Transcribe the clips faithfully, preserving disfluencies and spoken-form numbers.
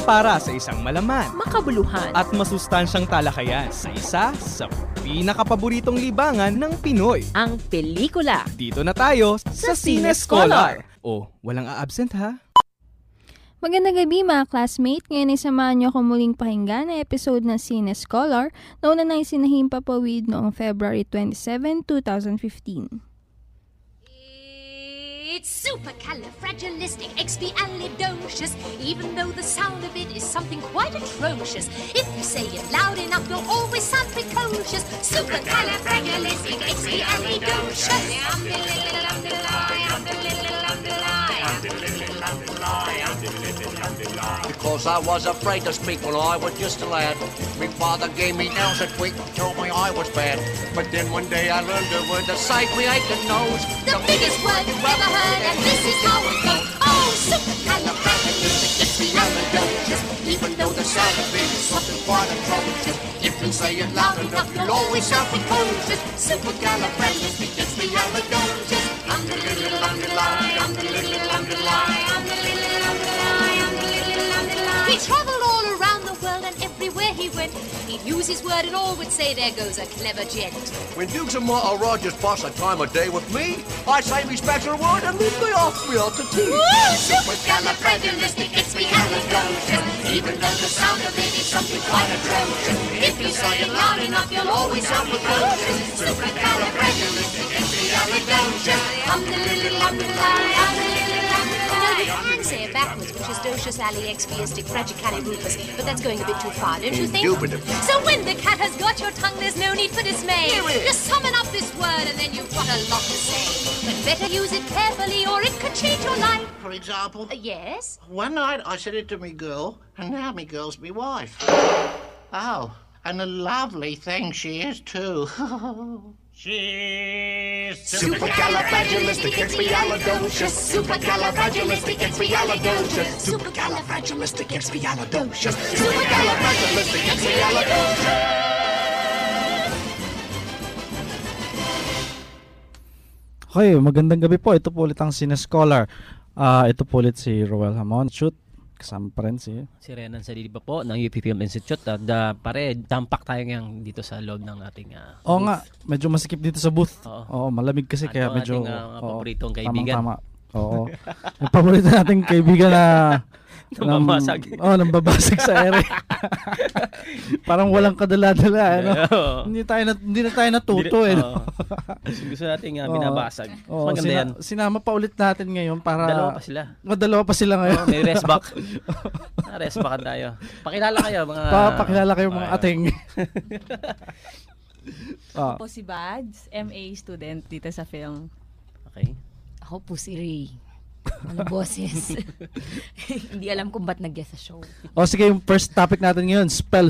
para sa isang malaman, makabuluhan, at masustansyang talakayan sa isa sa pinakapaboritong libangan ng Pinoy. Ang pelikula. Dito na tayo sa, sa Cine Scholar. O, walang a-absent ha? Magandang gabi mga classmate. Ngayon ay samahan niyo ako muling pakinggan na episode ng Cine Scholar na una na isinahing papawid noong February twenty-seventh, twenty fifteen. It's supercalifragilisticexpialidocious, even though the sound of it is something quite atrocious. If you say it loud enough, you'll always sound precocious. Supercalifragilisticexpialidocious. Because I was afraid to speak when I was just a lad. My father gave me nails that week and told me I was bad. But then one day I learned a word that saved me aching nose. The biggest word you've ever heard, and this is how it goes. Oh, supercalifragilisticexpialidocious. Even though the sound of it is something quite atrocious. If you say it loud enough, you'll always sound precocious. Supercalifragilisticexpialidocious. I'm the little underline, I'm the little underline, I'm the little underline, I'm the little underline. He traveled all around the world and everywhere he went, he'd use his word and all would say, there goes a clever gent. When Dukes and Martha Rogers pass a time of day with me, I say me special word and leave me off me out to tea. Supercalifragilisticexpialidocious. Even though the sound of it is something quite atrocious. If you say it loud enough, you'll always sound precocious. Supercalifragilisticexpialidocious. I'm the little underline, I'm the little underline. No, you can say it backwards, which is docious ali expiastic fragicalibupus, but that's going a bit too far, don't you think? Indubitably. So when the cat has got your tongue, there's no need for dismay. Just summon up this word and then you've got a lot to say. But better use it carefully or it could change your life. For example, Uh, yes? one night I said it to me girl, and now me girl's me wife. Oh, and a lovely thing she is too. She's Supercalifragilisticexpialidocious. Supercalifragilisticexpialidocious. Supercalifragilisticexpialidocious. Supercalifragilisticexpialidocious. Okay, magandang gabi po. Ito po ulit ang Cine Scholar. Uh, ito po ulit si Roel Hamon. Shoot, kasama pa rin si... Si Renan Saliba po ng U P Film Institute. At uh, pare, dampak tayo ngayon dito sa loob ng ating uh, Oo nga, medyo masikip dito sa booth. Oo. Oo, malamig kasi Ano kaya medyo... ating, uh, oo, paboritong kaibigan. Tama, tama. Oo. Yung paborito nating kaibigan na... Nambabasag. Oo, oh, nambabasag sa ere. Parang walang kadala-dala. Ano? hindi, tayo na, hindi na tayo natuto. eh, no? Gusto natin uh, binabasag. Oo, Maganda sina- yan. Sinama pa ulit natin ngayon para... Dalawa pa sila. Oh, dalawa pa sila ngayon. Oh, may rest back. ah, rest back tayo. Pakilala kayo mga... Pa, pakilala kayo mga uh, ating. Ako po si Bads, M A student dito sa film. Okay. Ako po si Ray. Ano boses? Hindi alam kung ba't nag-guest sa show. O sige, yung first topic natin ngayon, spell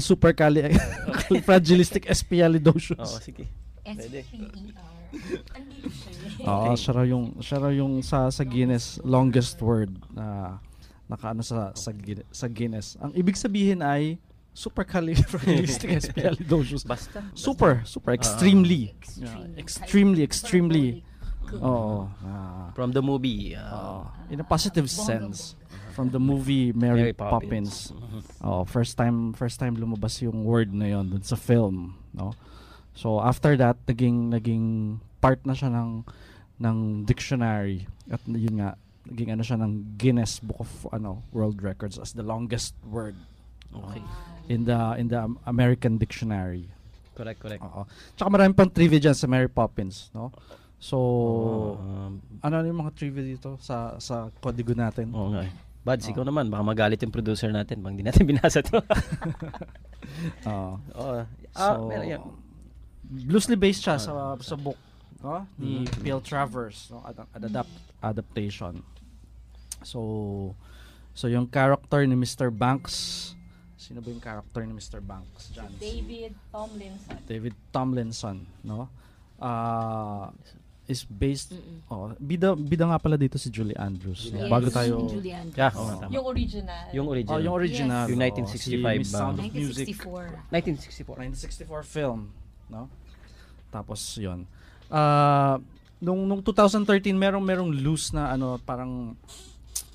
supercalifragilisticexpialidocious. Oo, sige. S P E R. Andito siya. Oo, siya raw yung, siya raw yung sa, sa Guinness longest word na nakaano sa, sa, Guinness, sa Guinness. Ang ibig sabihin ay supercalifragilisticexpialidocious. Basta. Super, super, extremely. Yeah, extremely, extremely. Oo. Uh, From the movie. Uh, uh, in a positive sense. From the movie Mary, Mary Poppins. Poppins. Oh, first time first time lumabas yung word na yon dun sa film, no? So after that, naging naging part na siya ng ng dictionary at yun nga, naging ano siya ng Guinness Book of ano World Records as the longest word. Okay. In the in the American Dictionary. Correct, correct. Oo. Tsaka marami pang trivia dyan sa Mary Poppins, no? So, um, ano yung mga trivia dito sa sa kodigo natin? Oo nga eh. Bads, oh. Ikaw naman, baka magalit yung producer natin pag hindi natin binasa to. Oo. Oo. Ah, So, meron yan. Loosely based siya sa sa book, no? Ni Mm. Phil Travers, no? Ad- ad- adapt adaptation. So, so yung character ni Mister Banks, sino ba yung character ni Mister Banks? John? David Tomlinson. David Tomlinson, no? Ah, uh, is based oh bida bida nga pala dito si Julie Andrews. Yes, Bago tayo Julie Andrews. Yeah, oh, tama. Yung original. Yung original. Oh, yung original. Yes. Yung nineteen sixty-five oh, si Miss Sound of nineteen Music. sixty-four. nineteen sixty-four. nineteen sixty-four film, no? Tapos 'yon. Ah, uh, nung nung twenty thirteen merong merong loose na ano parang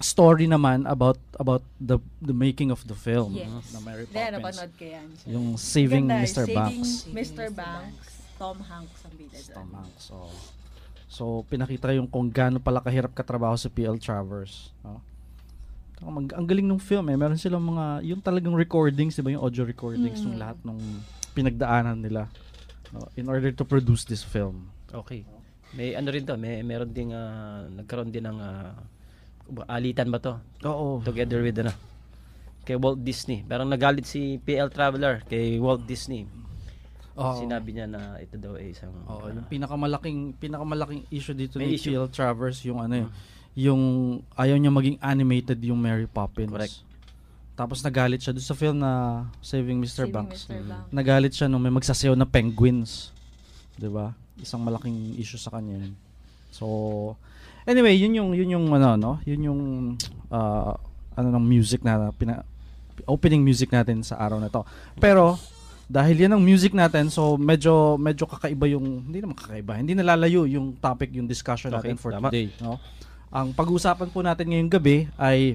story naman about about the the making of the film. Yes. Na Mary Then, Poppins. napanood ko yan. Yung Saving Ganda, mister Saving Banks. mister Banks. Tom Hanks ang bida dyan. Tom Hanks. So, so pinakita yung kung gaano pala kahirap katrabaho si P L Travers. No? Ang, ang galing ng film eh. Meron silang mga, yung talagang recordings, diba yung audio recordings, Mm. yung lahat ng pinagdaanan nila, no? In order to produce this film. Okay. May ano rin to, may meron ding ah, nagkaroon din ng ah, alitan ba to? Oo. Together with ano, kay Walt Disney. Pero nagalit si P L Traveler kay Walt Disney. Oo. Sinabi niya na ito daw ay isang Oo, ah, yung pinakamalaking pinakamalaki issue dito May ni issue. P L Travers yung ano eh, yung ayaw niya maging animated yung Mary Poppins. Correct. Tapos nagalit siya doon sa film na Saving mister Saving Banks. mister Banks. Nagalit siya nung may magsasayaw na penguins. 'Di ba? Isang malaking issue sa kanya yun. So anyway, yun yung yun yung ano no, yun yung uh, ano ng music na pina, opening music natin sa araw na to. Pero dahil yan ang music natin, so medyo medyo kakaiba yung, hindi naman kakaiba, hindi nalalayo yung topic, yung discussion natin Okay, for tama. today, no? Ang pag-uusapan po natin ngayong gabi ay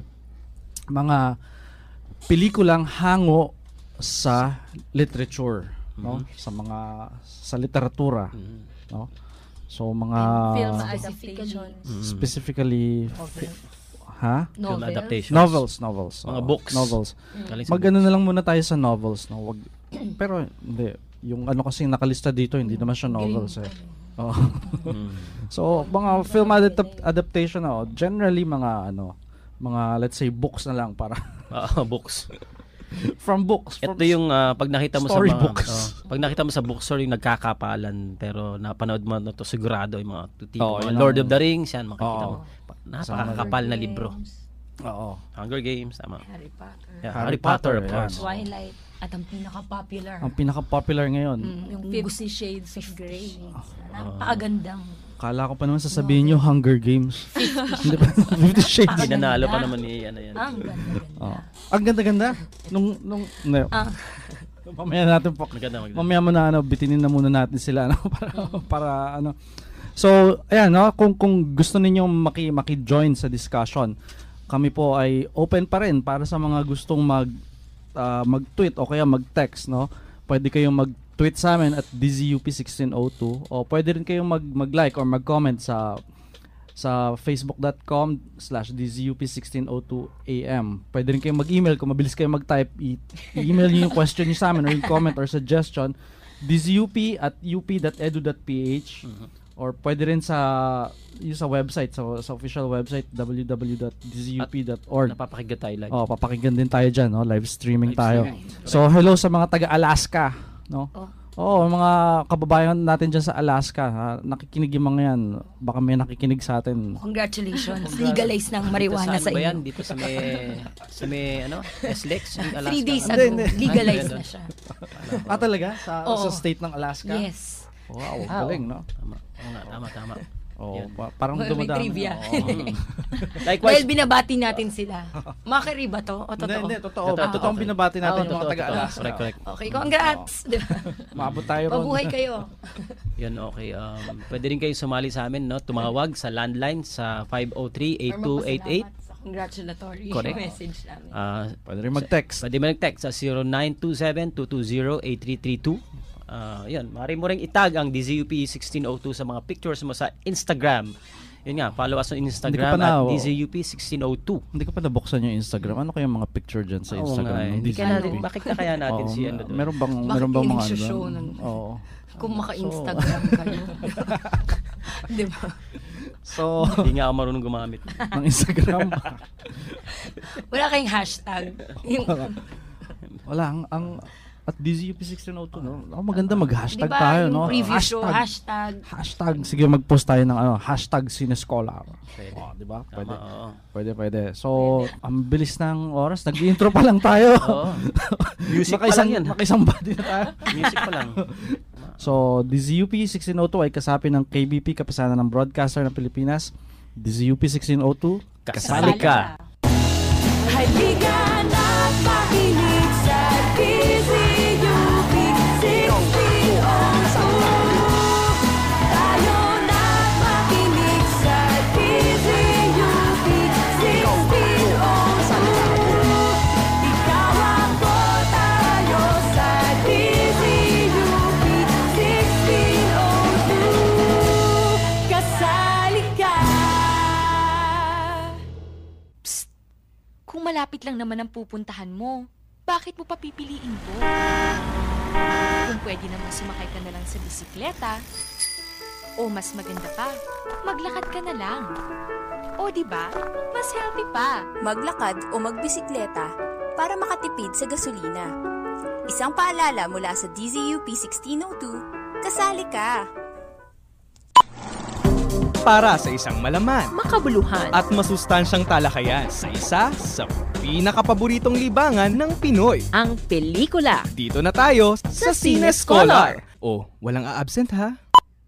mga pelikulang hango sa literature, no? Sa mga sa literatura, mhm. no? So mga Film Specifically. adaptation. Mhm. specifically fi- ha? Film Novel. adaptations. Novels, novels. Mga oo, books. Novels. Galing sa Mag-ano books. na lang muna tayo sa novels, no? Wag pero hindi yung ano kasi nakalista dito hindi naman siya novels eh. Oh. Mhm. So mga film adap- adaptation oh, generally mga ano, mga let's say books na lang para Ah, books. from books. From Ito yung ah, pag nakita mo sa story mga books. oh, pag nakita mo sa bookstore yung nagkakapalan pero napanood mo na to sigurado yung mga tipo Oo, mga yun Lord ang- of the Rings yan makikita Oo. mo. Pa- Napakakapal na libro. Oo. Hunger Games tama. Harry Potter. Yeah, Harry Harry, Potter, Potter, of course. yan. Twilight. At ang pinaka-popular. Ang pinaka-popular ngayon. Mm, yung Fifty Shades of Grey. napakagandang. Kala ko pa naman sasabihin nyo Hunger Games. Hindi pa Fifty Shades. Pinanalo pa naman ni ano yan. Ang ganda-ganda. Oh. Ang ganda-ganda nung nung hindi. Ah. Mamaya natin po. Maganda, maganda. Mamaya mo na ano, bitinin na muna natin sila ano para para ano. So, ayan no, kung kung gusto ninyong maki maki-join sa discussion, kami po ay open pa rin para sa mga gustong mag ah, mag-tweet o kaya mag-text, no. Pwede kayong mag-tweet sa amin at D Z U P sixteen oh two o pwede rin kayong mag mag-like or mag-comment sa sa facebook.com slash dzUP1602am. Pwede rin kayong mag-email kung mabilis kayong mag-type. I- i-email nyo yung question nyo sa amin or yung comment or suggestion dzup at up.edu.ph or pwede rin sa yung sa website, sa, sa official website w w w dot d z u p dot org. Napapakinggan tayo live. Oh, papakinggan din tayo dyan, no? Live streaming Live tayo. streaming. So, hello sa mga taga-Alaska, no? Oh. Oo, mga kababayan natin dyan sa Alaska, ha? Nakikinig yung mga yan. Baka may nakikinig sa atin. Congratulations. Legalize ng marijuana Dito sa saan ba yan? inyo. Dito sa may sa may ano? S-Lex yung Alaska. Three days Ano? ago, Hindi, hindi. legalize Ano? na siya. Ah, talaga? Sa, Oo. sa state ng Alaska? Yes. Wow, Ah, galing, no? Tama. Oo nga, tama, tama. Oh, Yan. pa- parang May dumadami. trivia. Oo. Mm. Dahil Likewise, binabati natin sila. Makari ba to? O Hindi, totoo? hindi, totoo. Totoo, Totoong totoo. binabati natin Oo, yung mga totoo, taga-Alaska. totoo. Correct, correct. Okay, congrats. Di ba? Maabot tayo ron. Mabuhay kayo. Yan, okay. Um, pwede rin kayo sumali sa amin, no? Tumawag sa landline sa five oh three, eight two eight eight. Or magpasalamat sa congratulatory Correct. message namin. Uh, Pwede rin mag-text. Pwede mo nag-text sa zero nine two seven, two two zero, eight three three two. Uh, yan, maaari mo rin itag ang D Z U P sixteen oh two sa mga pictures mo sa Instagram. Yun nga, follow us on Instagram Hindi ko pa at na- D Z U P sixteen oh two. Hindi ko pa nabuksan yung Instagram. Ano kayang mga picture dyan sa Oo Instagram? nga, eh. ng Hindi D Z U P? kaya natin, bakit na kaya natin Oo, si ano doon? Meron bang, Bakit meron bang mga ano inisyo-show doon? ng- Oo. Kung maka-Instagram kayo. Di ba? So, Hindi nga ako marunong gumamit. ng Instagram. Wala kayong hashtag. Yung, Wala, ang, ang at D Z U P sixteen oh two, no? Ako maganda mag-hashtag di ba, tayo, yung no? preview show, Hashtag. hashtag. Hashtag, sige mag-post tayo ng ano, hashtag Cinescholar. Pwede. Oh, di ba? Tama, Pwede. oo. Pwede, pwede. So, ang bilis ng oras. Nag-intro pa lang tayo. Oo. Music pa Nakaisang- lang yan. Nakaisang body na tayo. Music pa lang. So, D Z U P sixteen oh two ay kasapi ng K B P, Kapisanan ng Broadcaster ng Pilipinas. D Z U P sixteen oh two, Kasali ka. Halika na't makinig sa D Z U P sixteen oh two. Tayo na't makinig sa D Z U P sixteen oh two. lang naman ang pupuntahan mo. Bakit mo pa pipiliin ko? Kung pwede naman sumakay ka na lang sa bisikleta, o mas maganda pa, maglakad ka na lang. O di ba? Mas healthy pa. Maglakad o magbisikleta para makatipid sa gasolina. Isang paalala mula sa D Z U P sixteen oh two, kasali ka! Para sa isang malaman, makabuluhan, at masustansyang talakayan sa isa sa pinakapaboritong libangan ng Pinoy. Ang pelikula. Dito na tayo sa, sa Cine Scholar. O, walang a-absent ha?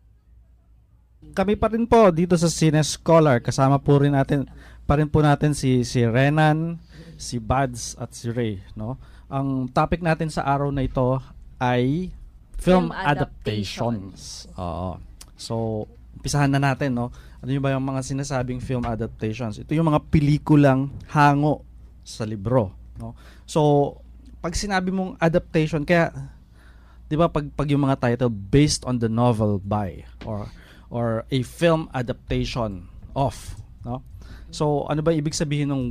Kami pa rin po dito sa Cine Scholar. Kasama po rin natin, pa rin po natin si, si Renan, si Bads at si Ray. No? Ang topic natin sa araw na ito ay film, film adaptations. adaptations. Oo. So, umpisahan na natin, no? Ano yung ba yung mga sinasabing film adaptations? Ito yung mga pelikulang hango sa libro, no? So, pag sinabi mong adaptation, kaya 'di ba pag pag yung mga title based on the novel by or or a film adaptation of, no? So, ano ba ibig sabihin ng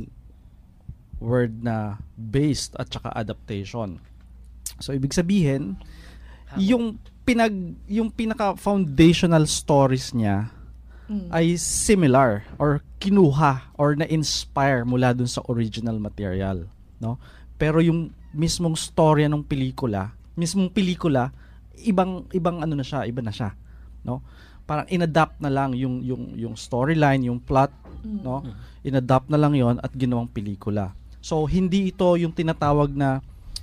word na based at saka adaptation? So, ibig sabihin yung pinag yung pinaka foundational stories niya mm. ay similar or kinuha or na-inspire mula dun sa original material, no? Pero yung mismong storya ng pelikula, mismong pelikula, ibang ibang ano na siya, iba na siya, no? Parang inadapt na lang yung yung yung storyline, yung plot, mm. no? Inadapt na lang 'yon at ginawang pelikula. So hindi ito yung tinatawag na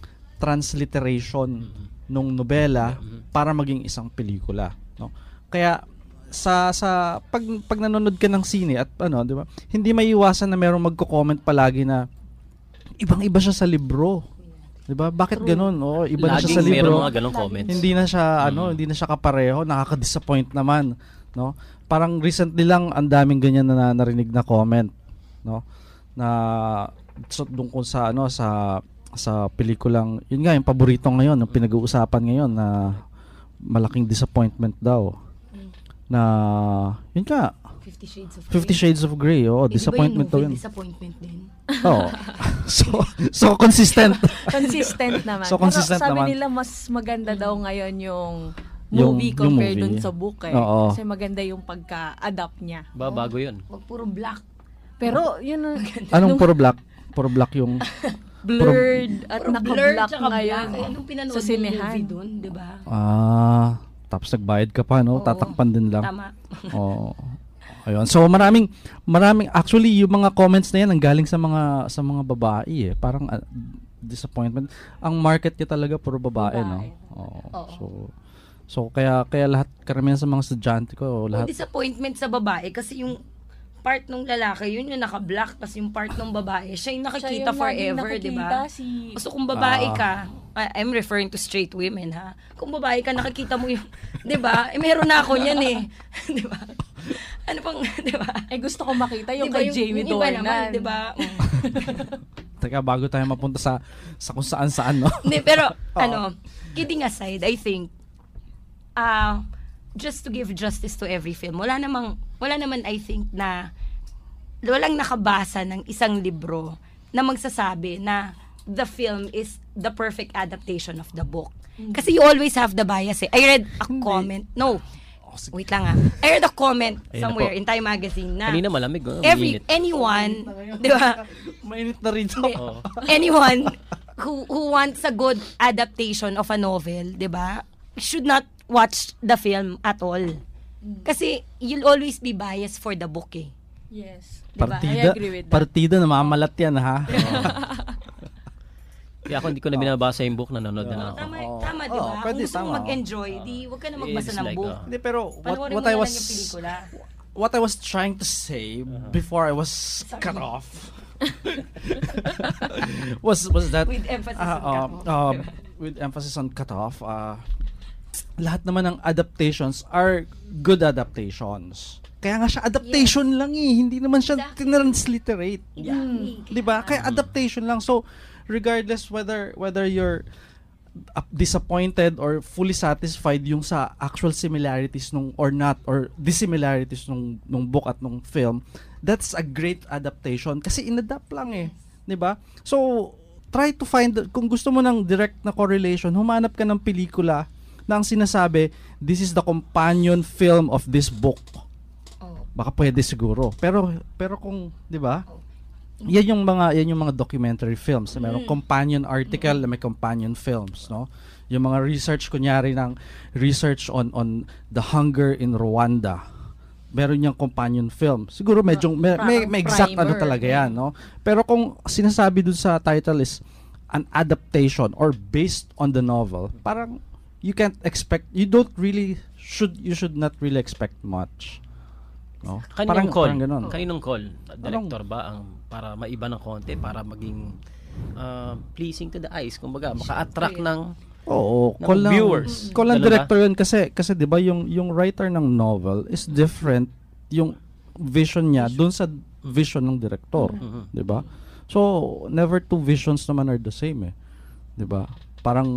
transliteration mm-hmm. nung nobela para maging isang pelikula, no? Kaya sa sa pag pag nanonood ka ng sine at ano, 'di ba? Hindi maiiwasan na merong magko-comment palagi na ibang-iba siya sa libro. 'Di ba? Bakit ganoon? Oh, iba na siya sa libro. Meron mga ganong comments. Hindi na siya mm. ano, hindi na siya kapareho, nakaka-disappoint naman, no? Parang recently lang ang daming ganyan na narinig na comment, no? Na so, tungkol sa ano sa sa pelikulang, yun nga yung paborito ngayon, yung pinag-uusapan ngayon na malaking disappointment daw. Mm. Na yun nga Fifty Shades of Grey. Fifty Shades of Grey. Oh, eh, disappointment daw yun. Disappointment din. Oh. so so consistent. Consistent naman. So consistent Pero sabi naman. nila mas maganda daw ngayon yung Yung- movie yung compared movie. dun sa book eh. Oo. Kasi maganda yung pagka-adapt niya. Ba, bago yun. Wag puro black. Pero yun ang Anong nung puro black? Puro black yung blurred at Puro blurred naka-black tsaka ngayon black. Eh, nung pinanood sa mo yung sinehan. movie dun, di ba? ah tapos nagbayad ka pa, no? Oo. Tatakpan din lang. Tama. Oo. Ayun. So maraming maraming actually yung mga comments na yan ang galing sa mga sa mga babae eh. Parang uh, disappointment. Ang market niya talaga puro babae, Babae. no? Oo. Oo. So so kaya kaya lahat karamihan sa mga estudyante ko, O lahat disappointment sa babae kasi yung part ng lalaki, yun yung naka-black, tapos yung part ng babae, siya yung nakikita Siya yung forever, laging di ba? nakikita, si- So kung babae Ah. ka, I- I'm referring to straight women, ha? Kung babae ka, nakikita mo yung, di ba? Eh, meron na ako niyan eh. Di ba? Ano pang, di ba? Eh gusto ko makita yung Di ba, kay Jamie yung iba naman, Dornan. di ba? Mm. Teka, bago tayo mapunta sa sa kung saan-saan, no? Hindi, pero, ano, kidding aside, I think, uh, just to give justice to every film, wala namang, wala naman, I think, na, walang nakabasa ng isang libro na magsasabi na the film is the perfect adaptation of the book. Kasi you always have the bias eh. I read a comment, no, wait lang ah. I read a comment Ayun na somewhere po. in Time Magazine na Kanina malamig. Oh, every, mainit. anyone, di ba? Mainit na rin Hindi. Oo. Anyone who who wants a good adaptation of a novel, 'di ba? Should not watch the film at all. Kasi you'll always be biased for the book eh. Yes. Diba? Partida, I agree with that. partida namamalat yan, ha? Kaya ako hindi ko na binabasa yung book, nanonood na lang ako. Tama, Oo. tama 'di Oo, ba? pwede, Kung gusto mo tama. mag-enjoy, di wag ka na magbasa It's ng like, book. uh, Hindi, pero what, Panoorin what mo I na was lang yung pelikula. what I was trying to say before I was cut off was was that With emphasis uh, on cut um, off. um, with emphasis on cut off, uh, lahat naman ng adaptations are good adaptations. Kaya nga siya adaptation lang eh, hindi naman siya Exactly. transliterate. Exactly. 'Di ba? Kaya adaptation lang. So regardless whether whether you're uh, disappointed or fully satisfied yung sa actual similarities nung or not or dissimilarities nung nung book at nung film, that's a great adaptation kasi inadapt lang eh. 'di ba? So try to find, kung gusto mo ng direct na correlation, humanap ka ng pelikula na ang sinasabi, this is the companion film of this book. Oh. Baka pwede siguro. Pero pero kung, 'di ba? Oh. Yan yung mga yan yung mga documentary films. Na mayroong companion article, na may companion films, no? Yung mga research kunyari ng research on on the hunger in Rwanda. Meron yung companion film. Siguro medyo may, may, may exact ano talaga yan, no? Pero kung sinasabi dun sa title is an adaptation or based on the novel, parang you can't expect, you don't really should you should not really expect much. No? Kaninong call? Parang ganun. Kaninong call? Director ba ang para maiba ng konti, para maging uh, pleasing to the eyes, kumbaga maka-attract ng Oo, ng call lang, viewers. Call lang Ganun director yun kasi kasi 'di ba yung yung writer ng novel is different yung vision niya doon sa vision ng director, mm-hmm. 'di ba? So never two visions naman are the same eh. 'Di ba? Parang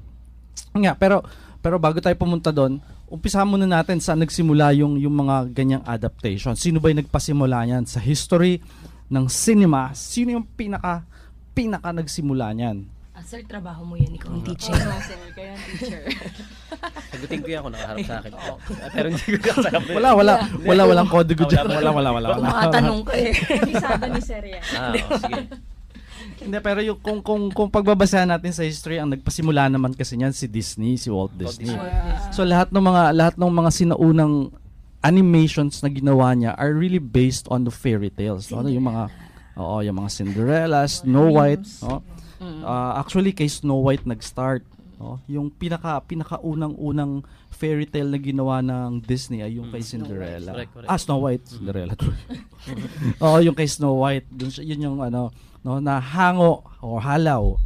nga pero pero bago tayo pumunta doon, umpisahan muna natin saan nagsimula yung yung mga ganyang adaptation. Sino ba yung nagpasimula niyan sa history ng cinema? Sino yung pinaka pinaka nagsimula niyan? Ah, sir, trabaho mo yan, ikaw ang teacher. Oo, sir, kaya ang teacher. Sagutin ko yan kung nakaharap sa akin. Pero hindi ko kasama. Wala, wala. Wala, walang kodigo dyan. Wala, wala, wala. Kung makatanong ko eh. Isada ni sir yan. Ah, oh, sige. Hindi, pero yung kung kung kung pagbabasahan natin sa history, ang nagpasimula naman kasi niyan si Disney, si Walt Disney. Wow. So lahat ng mga lahat ng mga sinaunang animations na ginawa niya are really based on the fairy tales, no? Yung mga oo, yung mga Cinderella, Snow White, no? Uh, actually kay Snow White nag-start, no? Yung pinaka pinakaunang-unang fairy tale na ginawa ng Disney ay yung kay Cinderella. Correct, correct. Ah, Snow White, Cinderella. Oo, yung kay Snow White, dun siya, yun yung ano, no, na hango o halaw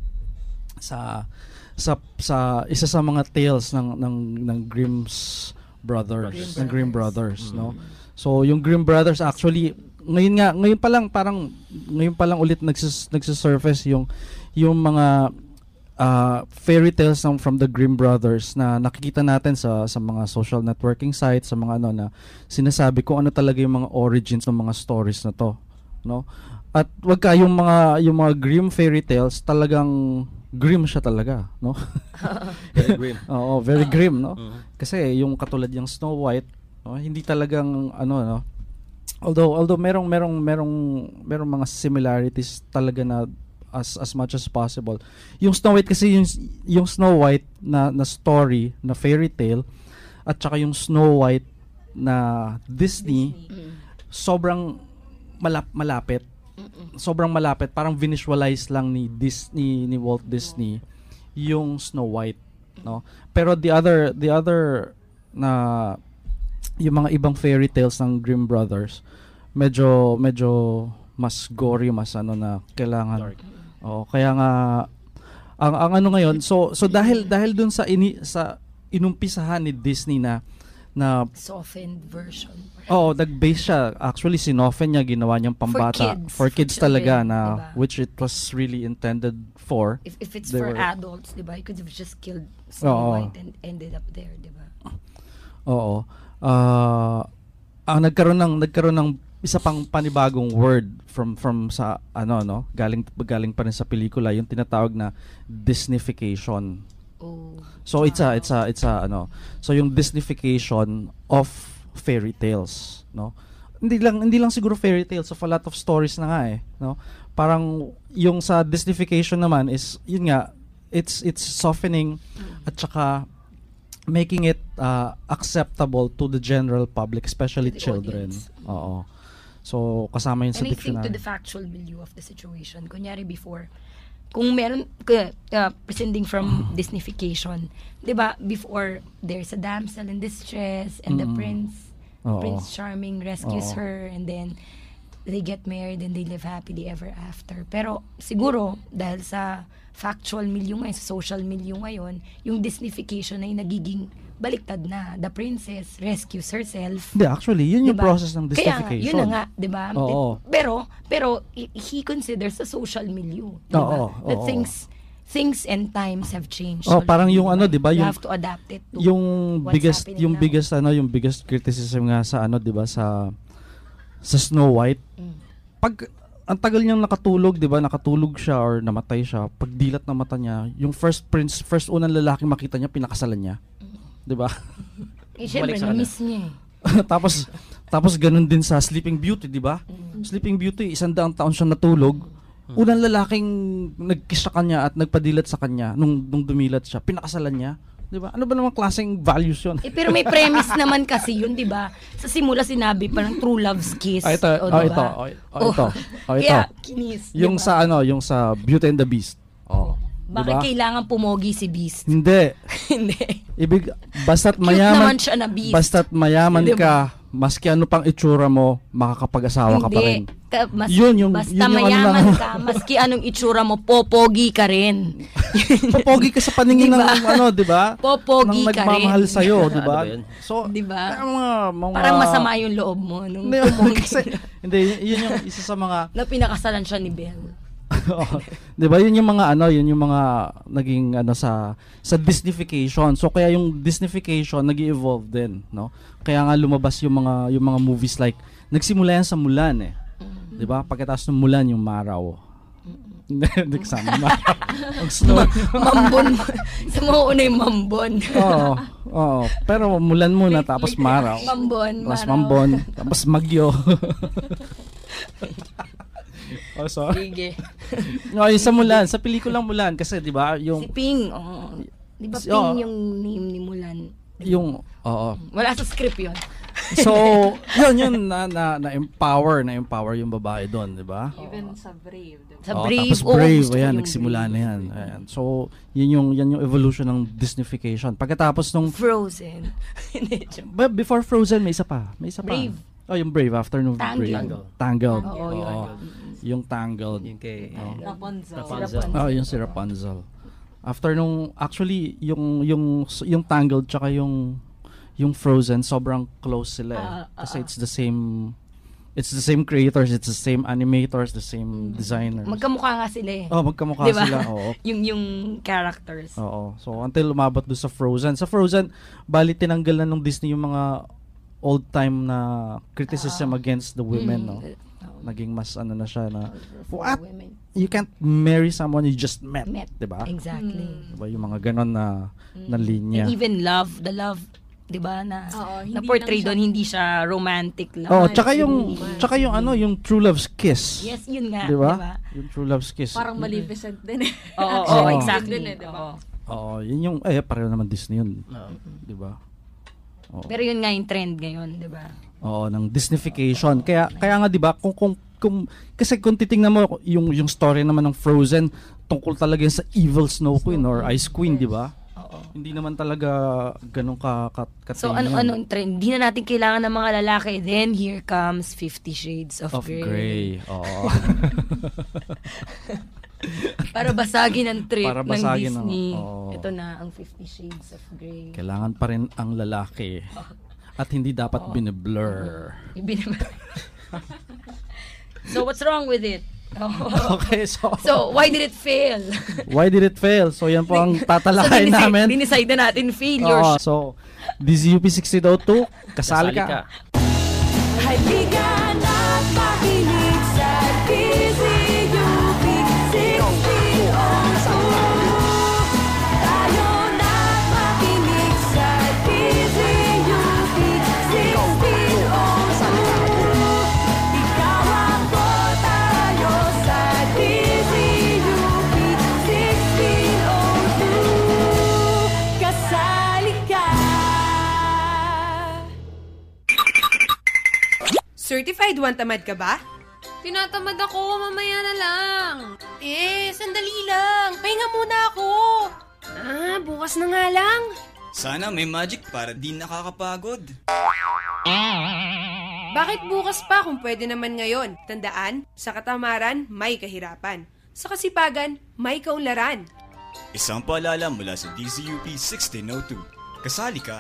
sa sa sa isa sa mga tales ng ng ng Grimm's Brothers, Grimm ng Grimm Brothers, no. So yung Grimm Brothers actually ngayon nga ngayon pa lang parang ngayon pa lang ulit nagsis, nagsisurface yung yung mga uh, fairy tales ng from the Grimm Brothers na nakikita natin sa sa mga social networking sites, sa mga ano na sinasabi kung ano talaga yung mga origins ng mga stories na to, no? At wag ka yung mga yung mga Grimm fairy tales talagang grim siya talaga, no? Very grim. Oo, very grim, no? Mm-hmm. Kasi yung katulad yung Snow White, no, hindi talagang ano, no? Although although merong merong merong merong mga similarities talaga na as as much as possible. Yung Snow White kasi yung yung Snow White na na story, na fairy tale, at saka yung Snow White na Disney, Disney. sobrang malap, malapit. Sobrang malapit, parang visualize lang ni Disney ni Walt Disney yung Snow White, no? Pero the other the other na yung mga ibang fairy tales ng Grimm Brothers, medyo medyo mas gory, mas ano na kailangan. Oo, kaya nga ang ang ano ngayon, so so dahil dahil dun sa ini sa inumpisahan ni Disney na na softened version. Oo, nag-base siya. Actually, sinoften niya, ginawa niyang pambata. For kids, for kids talaga, na diba? Which it was really intended for. If if it's They for were, adults, diba? You could have just killed Snow oo. White and ended up there, diba? Oo. Uh, ang nagkaroon ng nagkaroon ng isa pang panibagong word from from sa ano no, galing galing pa rin sa pelikula, yung tinatawag na Disneyfication. Oh. So it's a it's a it's a ano. So yung Disneyfication of fairy tales, no? Hindi lang hindi lang siguro fairy tales, of a lot of stories na nga eh, no? Parang yung sa Disneyfication naman is yun nga, it's it's softening at saka making it uh, acceptable to the general public, especially the children. Audience. Oo. So kasama yun sa And I think dictionary. to the factual milieu of the situation, kunyari before, kung meron, uh, uh, presenting from Disneyfication, di ba, before, there's a damsel in distress, and the Mm-mm. prince, Oo. Prince Charming rescues Oo. her, and then, they get married, and they live happily ever after. Pero, siguro, dahil sa factual milieu ngayon, sa social milieu ngayon, yung Disneyfication ay nagiging baliktad na. The princess rescues herself. Hindi, actually, yun yung Diba? process ng Kaya nga, Disneyfication. yun na nga, di ba? Oo. Pero, pero, i- he considers the social milieu. Di Oo, ba? That oo. things, things and times have changed. Oh, parang yung ano, di ba? You Yung, have to adapt it to yung what's biggest, happening yung now. biggest, ano, yung biggest criticism nga sa ano, di ba, sa, sa Snow White. Mm. Pag, ang tagal niyang nakatulog, 'di ba? Nakatulog siya or namatay siya. Pagdilat ng mata niya, yung first prince, first unang lalaki makita niya, pinakasalan niya. 'Di ba? Eh, syempre, na-miss niya eh. tapos tapos ganun din sa Sleeping Beauty, 'di ba? Mm. Sleeping Beauty, isang daang taon siya natulog. Mm. Unang lalaking nagkiss sa kanya at nagpadilat sa kanya nung nung dumilat siya, pinakasalan niya. 'Di ba? Ano ba namang klaseng values 'yon? Eh, pero may premise naman kasi 'yun, 'di ba? Sa simula sinabi pa ng true love's kiss. Ah, ito, o, oh, diba? ito, oh, oh, ito. Oh, ito. Kaya, kinis. Yung diba? sa ano, yung sa Beauty and the Beast. Oh. Bakit diba? kailangan pumogi si Beast? Hindi. Hindi. Ibig basta't Cute mayaman naman siya na Beast. Basta't mayaman Diba? ka, maski ano pang itsura mo, makakapag-asawa ka pa rin. Ka, mas, yun, yung, basta yun yung mayaman ano ka, maski anong itsura mo, popogi ka rin. Popogi ka sa paningin diba? ng ano, 'di ba? Popogi ng ka rin. nagmamahal sa iyo, 'di ba? Ano ba So, 'di ba? Mga, mga, parang masama yung loob mo nung hindi, kasi, hindi, yun yung isa sa mga na pinakasalan siya ni Belle. oh, 'di ba? Yun yung mga ano, yun yung mga naging ano sa sa Disneyfication. So kaya yung Disneyfication nag-evolve din, no? Kaya nga lumabas yung mga yung mga movies like nagsimula yan sa Mulan eh. Mm-hmm. 'Di ba? Pagkatapos ng Mulan yung Maraw. Hindi kasama Maraw. Ang slow. Mambon. Sa mga una yung Mambon. Oo. Oo. Pero Mulan muna tapos Maraw. Mambon. Tapos Mambon. Tapos Magyo. Oh, sorry. Sige. No, yung sa Mulan, sa pelikulang Mulan kasi 'di ba, yung si Ping, oh. 'Di ba Ping oh, yung name ni Mulan? Yung oo. Wala sa script 'yon. So, yun yun na na, na empower, na empower yung babae doon, 'di ba? Even sa Brave, diba? Sa oh, Brave, tapos Brave, oh, ayan, nagsimula na yan. Ayan. So, yun yung yan yung evolution ng Disneyfication. Pagkatapos nung Frozen. But before Frozen, may isa pa. May isa pa. Brave. Oh, yung Brave after nung Tangled. Brave. Tangled. Oo, oh, oh, yung Tangled. Yung kay oh. Rapunzel. Rapunzel. Oh, yung si Rapunzel. After nung actually yung yung yung Tangled tsaka yung yung Frozen sobrang close sila eh. Uh, uh, Kasi it's the same it's the same creators, it's the same animators, the same designers. Magkamukha nga sila eh. Oh, magkamukha diba? sila, oo. yung yung characters. Oo. So until lumabot doon sa Frozen. Sa Frozen, bali tinanggal na nung Disney yung mga old time na criticism uh, against the women, mm, no. Naging mas ano na siya na what? You can't marry someone you just met, met. 'Di ba? Exactly. Mm. Diba yung mga ganon na mm. na linya. And even love, the love 'di ba na Oo, na portray doon hindi siya romantic lang. Oh, tsaka yung tsaka yung ano, yung True Love's Kiss. Yes, yun nga, 'di ba? Diba? Yung True Love's Kiss. Parang Maleficent din eh. Oo, oh, oh, exactly. Din, eh, diba? Oo, yun yung eh pareho naman Disney yun. Oh. 'Di ba? Oh. Pero yun nga yung trend ngayon, 'di ba? Oo, ng Disneyfication. Kaya kaya nga 'di ba, kung kung kung kasi kung titingnan mo yung yung story naman ng Frozen, tungkol talaga sa evil Snow Queen or Ice Queen, 'di ba? Hindi naman talaga ganun ka, ka, ka So ano ano trend? Hindi na natin kailangan ng mga lalaki. Then here comes Fifty Shades of, of Grey. Grey. Oo. Para basagin ang trip Para ng basagin Disney. Ang, oh. Ito na ang Fifty Shades of Grey. Kailangan pa rin ang lalaki. At hindi dapat oh. bine-blur. Bine-blur. So what's wrong with it? Oh. Okay, so So why did it fail? Why did it fail? So yan po ang tatalakay so, namin. Dinicide na natin failures. Oh, so D Z U P sixteen oh two, kasali, kasali ka. ka. Halika na't makinig sa D Z U P sixteen oh two. Tayo na't makinig sa D Z U P sixteen oh two. Ikaw ako, tayo sa D Z U P sixteen oh two. Kasali ka. Certified one tamad ka ba? Tinatamad ako, mamaya na lang. Eh, sandali lang. Pahinga muna ako. Ah, bukas na nga lang. Sana may magic para di nakakapagod. Bakit bukas pa kung pwede naman ngayon? Tandaan, sa katamaran, may kahirapan. Sa kasipagan, may kaunlaran. Isang paalala mula sa D Z U P sixteen oh two. Kasali ka.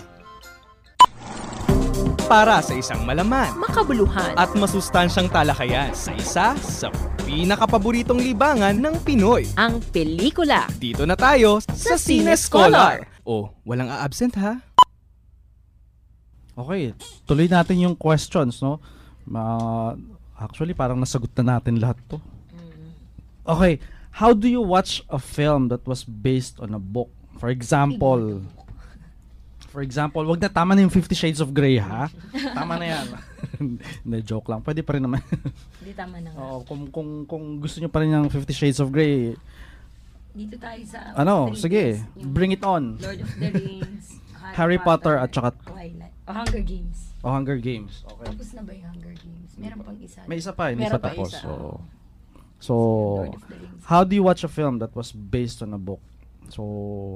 Para sa isang malaman, makabuluhan, at masustansyang talakayan sa isa sa pinakapaboritong libangan ng Pinoy. Ang pelikula. Dito na tayo sa, sa Cine Scholar. Oh, walang a-absent ha? Okay, tuloy natin yung questions, no? Uh, Actually, parang nasagot na natin lahat to. Okay, how do you watch a film that was based on a book? For example, for example, wag na tama na yung Fifty Shades of Grey, ha? Tama na yan. Hindi, joke lang. Pwede pa rin naman. Hindi, tama na nga. Oo, kung, kung, kung gusto nyo pa rin ng Fifty Shades of Grey, dito tayo sa... ano, sige, bring it on. Lord of the Rings, Harry Potter, at saka Twilight. O Hunger Games. O Hunger Games. Okay. Tapos na ba yung Hunger Games? Meron pang isa. May isa pa, hindi Meron pa tapos. isa. So, so, how do you watch a film that was based on a book? So,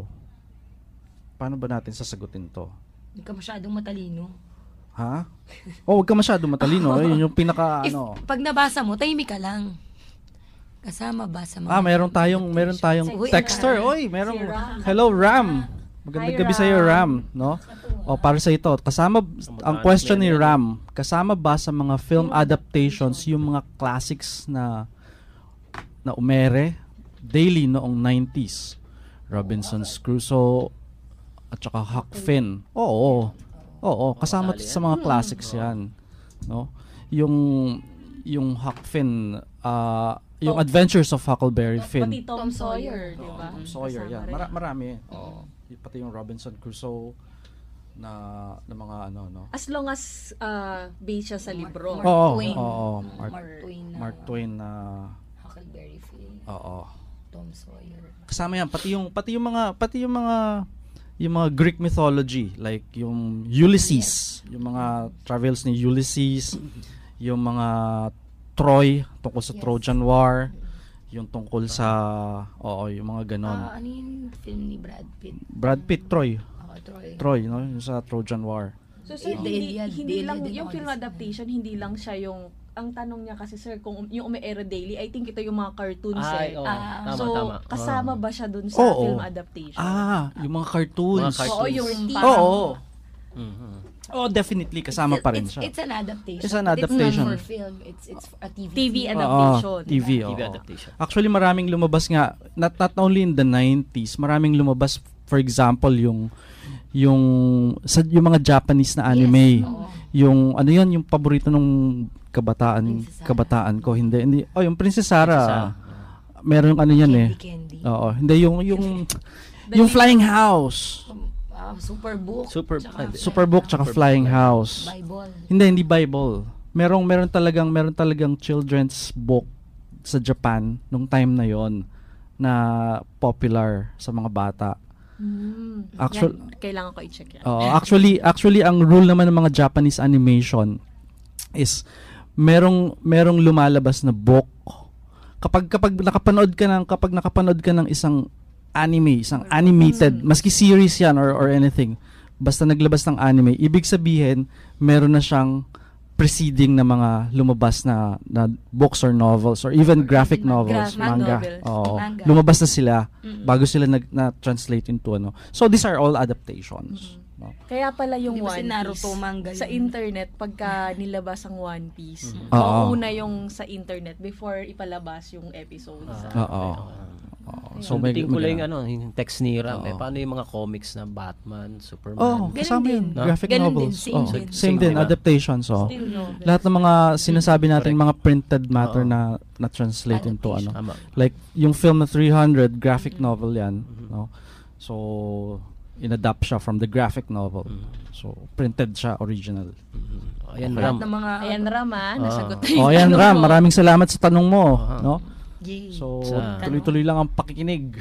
paano ba natin sasagutin to? Hindi ka masyadong matalino. Ha? Oh, wag ka masyadong matalino. Yun yung pinaka, If, ano. pag nabasa mo, tahimik ka lang. Kasama ba sa mga... Ah, meron tayong, meron tayong Uy, texter. ang- Oy, merong, si Ram. hello, Ram. Magandang Hi, gabi sa iyo, Ram. No? O, para sa ito, kasama, ang question ni Ram, kasama ba sa mga film adaptations yung mga classics na na umere daily noong nineties? Robinson's Crusoe at saka Huck Finn. Oo. Oo, kasama sa mga classics 'yan, no? Yung yung Huck Finn, uh, yung Adventures of Huckleberry Finn. Pati Tom Sawyer, di ba? Tom Sawyer, yan. Mara- marami. Oo. Pati yung Robinson Crusoe na na mga ano no. As long as uh, based siya sa libro. Oo, oo, Mark, Mark Twain na- Mark Twain na Huckleberry Finn. Oo. Tom Sawyer. Kasama yan pati yung pati yung mga pati yung mga yung mga Greek mythology like yung Ulysses, yung mga travels ni Ulysses, yung mga Troy tungkol sa Trojan War, yung tungkol sa oo, yung mga ganon. Ah, ano yung film ni Brad Pitt? Brad Pitt, Troy. Oh, Troy. Troy, no? Yung sa Trojan War. So, sir, Yeah. hindi, Iliad, hindi Iliad lang, din yung ako film this adaptation, hindi lang siya yung, ang tanong niya kasi, sir, kung um- yung umi-air daily, I think ito yung mga cartoons Ay, eh. oo. Ah, Tama, so, tama. kasama Ah. ba siya dun sa Oo. film adaptation? Ah, yung mga cartoons. Mga cartoons. Oo, yung Oo. parang, Oo. Mhm. Oh, definitely kasama pa rin It's, siya. it's an adaptation. It's an but adaptation. It's not for film. It's it's for a T V. T V Oo, adaptation. T V, oo. T V adaptation. Actually, maraming lumabas nga, not, not only in the nineties, maraming lumabas, for example, yung yung sa yung mga Japanese na anime. Yes, oo. Yung ano yun, yung paborito nung kabataan kabataan ko, hindi hindi. Oh, yung Princess Sarah. Meron ano yan eh. Candy. Oo, hindi yung yung yung Flying House. Ah, Superbook. Super tsaka Superbook tsaka Flying House. Bible. Hindi, hindi Bible. Merong meron talagang meron talagang children's book sa Japan nung time na yon na popular sa mga bata. Hmm. Actual- Yan, kailangan ko i-check yan. Oo, actually actually ang rule naman ng mga Japanese animation is merong merong lumalabas na book. Kapag kapag nakapanood ka ng kapag nakapanood ka ng isang anime, isang animated, maski series yan or or anything, basta naglabas ng anime, ibig sabihin meron na siyang preceding na mga lumabas na, na books or novels or even graphic novels, graphic manga. novels, Oo. manga. Lumabas na sila Mm-mm. bago sila nag na translate into ano. So these are all adaptations. No? Kaya pala yung Di ba si One Naruto Piece, manga sa yun? internet, pagka nilabas ang One Piece, Mhm. Oo. mauna yung sa internet before ipalabas yung episodes. Oo. So, So may, Tingin ko may- lang yung, ano, yung text ni Ram. Eh. Oo. Paano yung mga comics na Batman, Superman? Oh, kasama yun. No? Graphic Ganun novels. din, same Oh, din. Same, Same din, diba? adaptations. Oh. Still novels. Lahat ng mga sinasabi natin, Correct. mga printed matter Oo. na na translate into ano. Tama. Like yung film na three hundred, graphic novel yan. No? So, inadapt siya from the graphic novel. So, printed siya, original. Ayan, Okay. Ram. Ng mga Ayan, Rama, Ah. nasagot na Oh, yung ayan tanong Ram, mo. maraming salamat sa tanong mo, Ah. no? Yay. So, Sa- tuloy-tuloy lang ang pakikinig.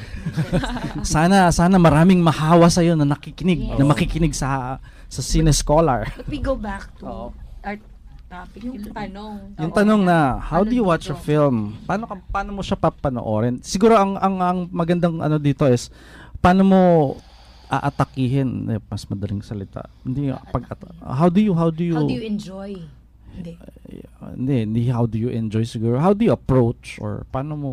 sana sana maraming mahawa sa na nakikinig, Yes. na makikinig sa sa Cine Scholar. But we go back to Oo. our topic. Yung tanong. Yung Oo. tanong na, how Ano do you watch dito? a film? Paano ka, paano mo siya papanoorin? Siguro ang ang ang magandang ano dito is paano mo aatakihin, eh, mas madaling salita. Hindi nga, pag how do you how do you How do you enjoy? Hindi. uh, hindi, hindi how do you enjoy siguro. How do you approach or paano mo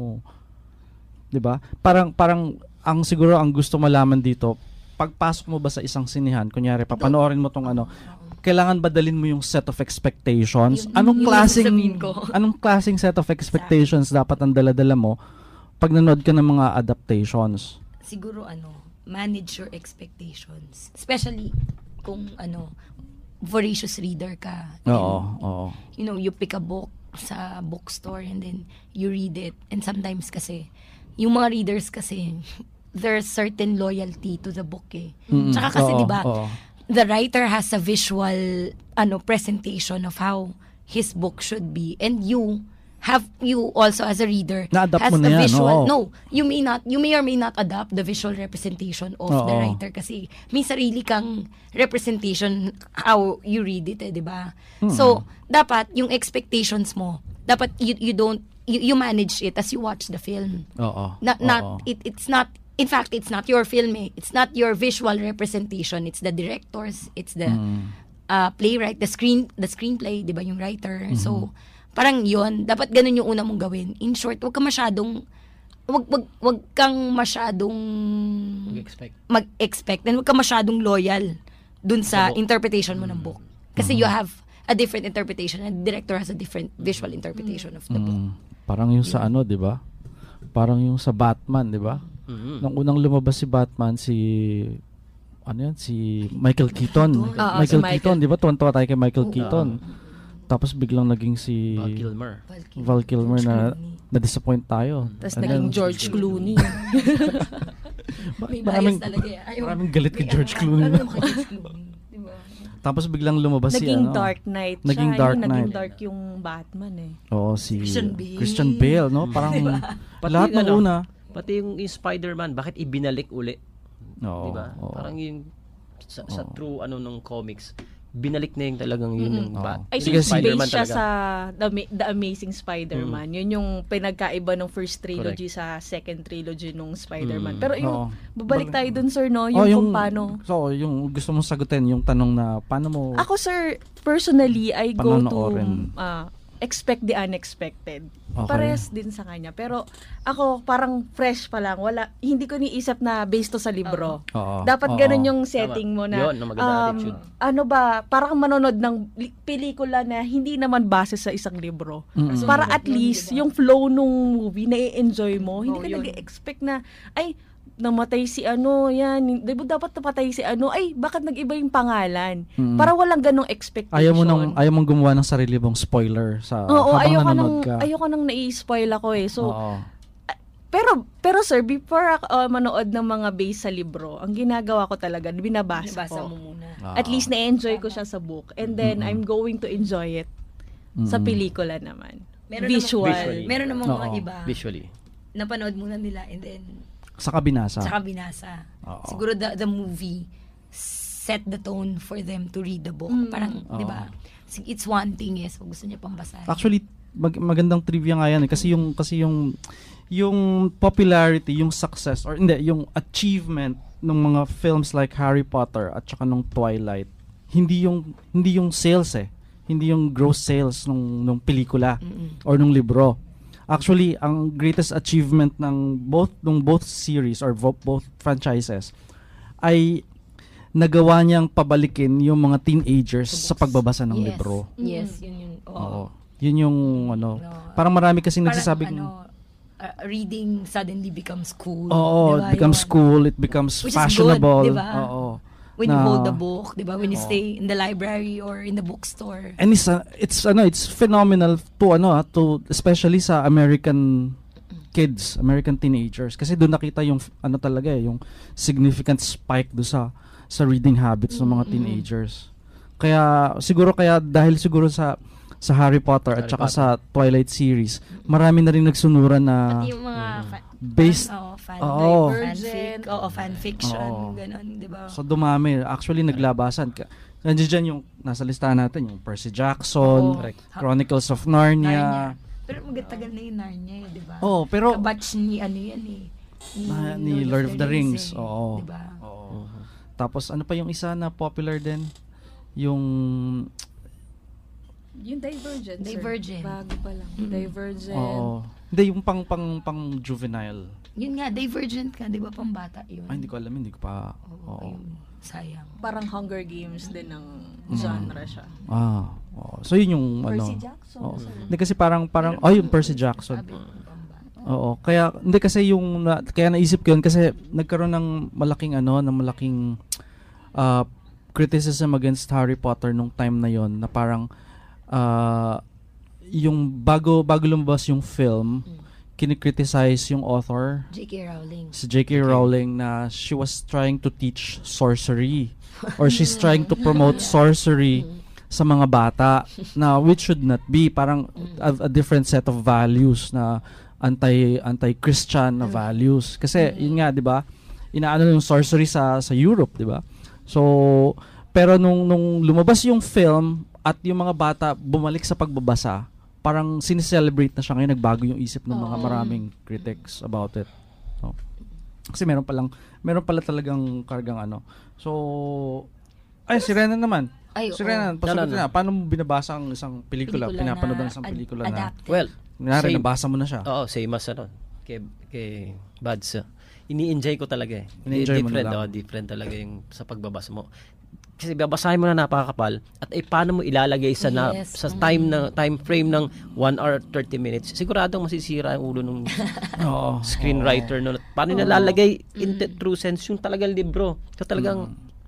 'di ba? Parang parang ang siguro ang gusto malaman dito, pagpasok mo ba sa isang sinihan, kunyari papanoorin mo tong ano, kailangan ba dalhin mo yung set of expectations? Yung- Anong yung klaseng sasabihin ko. anong klaseng set of expectations dapat ang dala-dala mo pag nanood ka ng mga adaptations? Siguro ano, manage your expectations. Especially kung ano, voracious reader ka. Oo, And, oo. You know, you pick a book sa bookstore and then you read it. And sometimes kasi, yung mga readers kasi, there's certain loyalty to the book eh. Mm-mm. Tsaka kasi, Oo, di ba, oo. the writer has a visual ano presentation of how his book should be. And you have, you also as a reader, Na-adapt has mo na a yan, visual, oo. no, you may not, you may or may not adapt the visual representation of the Oo. writer kasi may sarili kang representation how you read it eh, di ba? Mm. So, dapat yung expectations mo, dapat you, you don't, you, you manage it as you watch the film. Oo. Not, not, Oo. it, it's not, in fact, it's not your film eh. It's not your visual representation. It's the directors, it's the Mm. uh, playwright, the screen, the screenplay, di ba, yung writer. Mhm. So, parang yon dapat ganun yung una mong gawin. In short, wag ka masyadong, wag, wag, wag kang masyadong Mag-expect. mag-expect and wag ka masyadong loyal dun sa Sa book. interpretation mo ng book. Kasi Mhm. you have a different interpretation and the director has a different visual interpretation of the book. Mm. Parang yung sa ano, di ba? Parang yung sa Batman, di ba? Mhm. Nung unang lumabas si Batman, si ano yan, si Michael Keaton. Oo, Michael si Michael. Keaton, di ba? Tuwan-tuwa tayo kay Michael Oo. Keaton. Tapos biglang naging si Val Kilmer. Val Kilmer na na-disappoint tayo. Tapos And naging then- George Clooney. May Maraming- bias talaga eh. Ayaw. maraming galit kay May George ano, Clooney. ano naman kay George Clooney? Diba? Tapos biglang lumabas si Naging ano. Dark Knight siya. Naging Yun, Dark Naging Knight. dark yung Batman eh. Oo, si Christian Bale. Christian Bale, no? Parang Diba? lahat ng ano, una. Pati yung, yung Spider-Man, bakit ibinalik uli? Oo. Diba? oo. Parang yung sa, sa true ano ng comics, binalik na yung talagang yun yung Oo. bat. I Yung think Spider-Man based siya talaga. sa The, Ma- The Amazing Spider-Man. Yun yung pinagkaiba ng first trilogy sa second trilogy nung Spider-Man. Mm. Pero yung, Oo. babalik tayo dun sir, no? Oh, Yung, kung paano. So, yung gusto mong sagutin, yung tanong na paano mo Ako sir, personally, I go to Panonoorin. uh, expect the unexpected. Okay. Parehas din sa kanya. Pero ako, parang fresh pa lang. Wala, hindi ko niisip na based to sa libro. Oo. Dapat Oo. ganun yung setting mo na, Yun, na maganda attitude. ano ba, parang manonood ng li- pelikula na hindi naman base sa isang libro. Mm-mm. Para at least, yung flow nung movie, na-enjoy mo. Hindi Oh, ka yun. nag-expect na, ay, namatay si ano, yan, di ba dapat napatay si ano, ay, bakit nag-iba yung pangalan? Mm. Para walang ganong expectation. ayaw mo nang ayaw mong gumawa ng sarili mong spoiler sa Oo, habang ayoko nang, nanonood ka. ayoko nang nai-spoil ako eh. So, Oo. pero, pero sir, before ako uh, manood ng mga base sa libro, ang ginagawa ko talaga, binabasa Nabasa ko. mo muna. Ah. At least na-enjoy ko siya sa book. And then, Mm-mm. I'm going to enjoy it sa Mm-mm. pelikula naman. Meron Visual. Namang, Visually. meron namang mga Oo. iba. Visually. Napanood muna nila and then Saka binasa. saka binasa. Oo. Siguro the, the movie set the tone for them to read the book. Mm. Parang, Oo. di ba? Sig- It's one thing, yes. Kung gusto niya pang basahin. Actually, mag- magandang trivia nga yan eh. Kasi yung kasi yung yung popularity, yung success or hindi, yung achievement ng mga films like Harry Potter at saka nung Twilight, hindi yung hindi yung sales eh. Hindi yung gross sales nung nung pelikula Mm-mm. or nung libro. Actually, ang greatest achievement ng both nung both series or vo- both franchises ay nagawa niyang pabalikin yung mga teenagers sa pagbabasa ng yes. libro. Yes, yun yun. Oo. Oo. Yun yung ano, No. parang marami kasing Parang, nagsasabing ano, uh, reading suddenly becomes cool. oo, Di ba? it becomes Yung- cool, it becomes Which is fashionable. good, di ba? Oo. When you Na- hold the book, di ba? When you Oo. stay in the library or in the bookstore. And it's uh, it's ano, it's phenomenal to ano, ah, to especially sa American kids, American teenagers kasi doon nakita yung f- ano talaga eh, yung significant spike do sa sa reading habits ng mga teenagers. Kaya siguro kaya dahil siguro sa sa Harry Potter at Harry saka Potter. sa Twilight series, marami na rin nagsunuran na Pati yung mga fa- based fan, oh, fan, Oo. fanfic, oo, fanfiction, Oo. ganun, di ba? So dumami. Actually naglabasan ka. Nandiyan dyan yung nasa listahan natin yung Percy Jackson, Oo. Correct. Chronicles of Narnia. Narnia. Pero magtagal na yung Narnia eh, di ba? Oh, pero kabatch ni ano yan eh. Ni, na, ni Lord of the Rings. eh, Oo. Di ba? Oo. Tapos ano pa yung isa na popular din? Yung Yung Divergent, sir. Divergent. Bago pa lang. Mm. Divergent. oo. Hindi yung pang pang pang juvenile. Yun nga, Divergent ka, di ba? Pambata yun. Ay, hindi ko alam, hindi ko pa. Oo, Oo. yun. Sayang. Parang Hunger Games din ng Mm. genre siya. Ah. Oo. So yun yung Percy ano. Jackson, Oo. sir. Hindi kasi parang parang oh, yung Percy Jackson. Sabi ko, pambata. Oo, kaya hindi kasi yung na, kaya naisip ko yun kasi nagkaroon ng malaking ano, ng malaking uh, criticism against Harry Potter nung time na yon na parang uh, yung bago bago lumabas yung film, kinikriticize yung author, J K. Rowling. si J K. Rowling, na she was trying to teach sorcery or she's trying to promote sorcery sa mga bata, na which should not be. Parang a, a different set of values, na anti anti-Christian na values. Kasi yun nga, 'di ba? Inaano yung sorcery sa sa Europe, 'di ba? So, pero nung nung lumabas yung film at yung mga bata bumalik sa pagbabasa, parang sineselebrate na siya ngayon, nagbago yung isip ng mga maraming critics about it. So, kasi meron palang meron pala talagang kargang ano. So, ay si Renan naman. Ay, si Renan, pasagot No, no, no. na. Paano mo binabasa ang isang pelikula, Pelikula pinapanood na ang isang ad- pelikula na? adapted. Well, Nangyari, same. nabasa mo na siya. Oo, same as ano, kay, kay Bads. uh, Ini-enjoy ko talaga eh. Ini-enjoy mo na different, lang. oh, different talaga yung sa pagbabasa mo. Kasi babasahin mo na napakakapal at ay paano mo ilalagay sa na, Yes. sa time na time frame ng one hour thirty minutes. Siguradong masisira ang ulo ng Oo. screenwriter no. Paano nilalagay in the true sense yung talagang libro. So talagang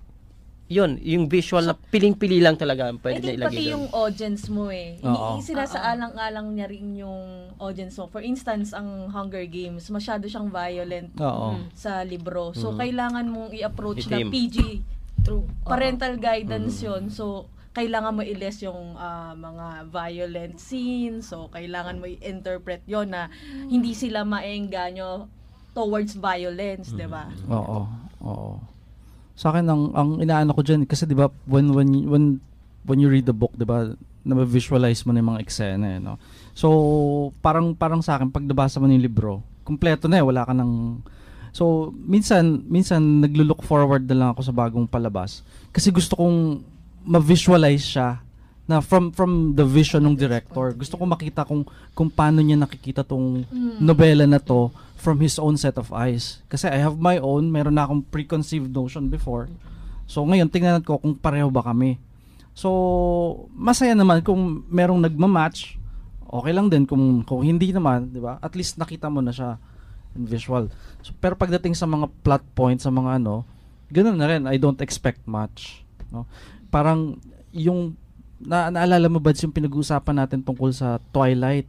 yun, yung visual na piling-pili lang talaga ang I pwede niya think ilagay pati doon. yung audience mo eh. Oo. Hindi sinasaalang-alang niya rin yung audience mo. For instance, ang Hunger Games, masyado siyang violent Oo. sa libro. So, Mm. kailangan mong i-approach na Itim. P G. True. Parental guidance yun. So, kailangan mo i-less yung ah, mga violent scenes. So, kailangan mo i-interpret yon na hindi sila maengganyo towards violence, di ba? Oo. Oo. Sa akin ang ang inaano ko diyan kasi 'di ba when when when when you read the book, 'di ba, na-visualize mo na yung mga eksena eh, no. So parang parang sa akin pag nabasa mo yung libro, kumpleto na eh, wala ka nang. So minsan minsan naglo-look forward na lang ako sa bagong palabas kasi gusto kong ma-visualize siya na from from the vision ng director. Gusto kong makita kung kung paano niya nakikita tong nobela na to from his own set of eyes. Kasi I have my own, meron na akong preconceived notion before. So ngayon, tingnan ko kung pareho ba kami. So, masaya naman kung merong nagma-match. Okay lang din kung, kung hindi naman, di ba? At least nakita mo na siya in visual. So, pero pagdating sa mga plot points, sa mga ano, ganoon na rin, I don't expect much. No? Parang, yung, na, naalala mo ba yung pinag-uusapan natin tungkol sa Twilight?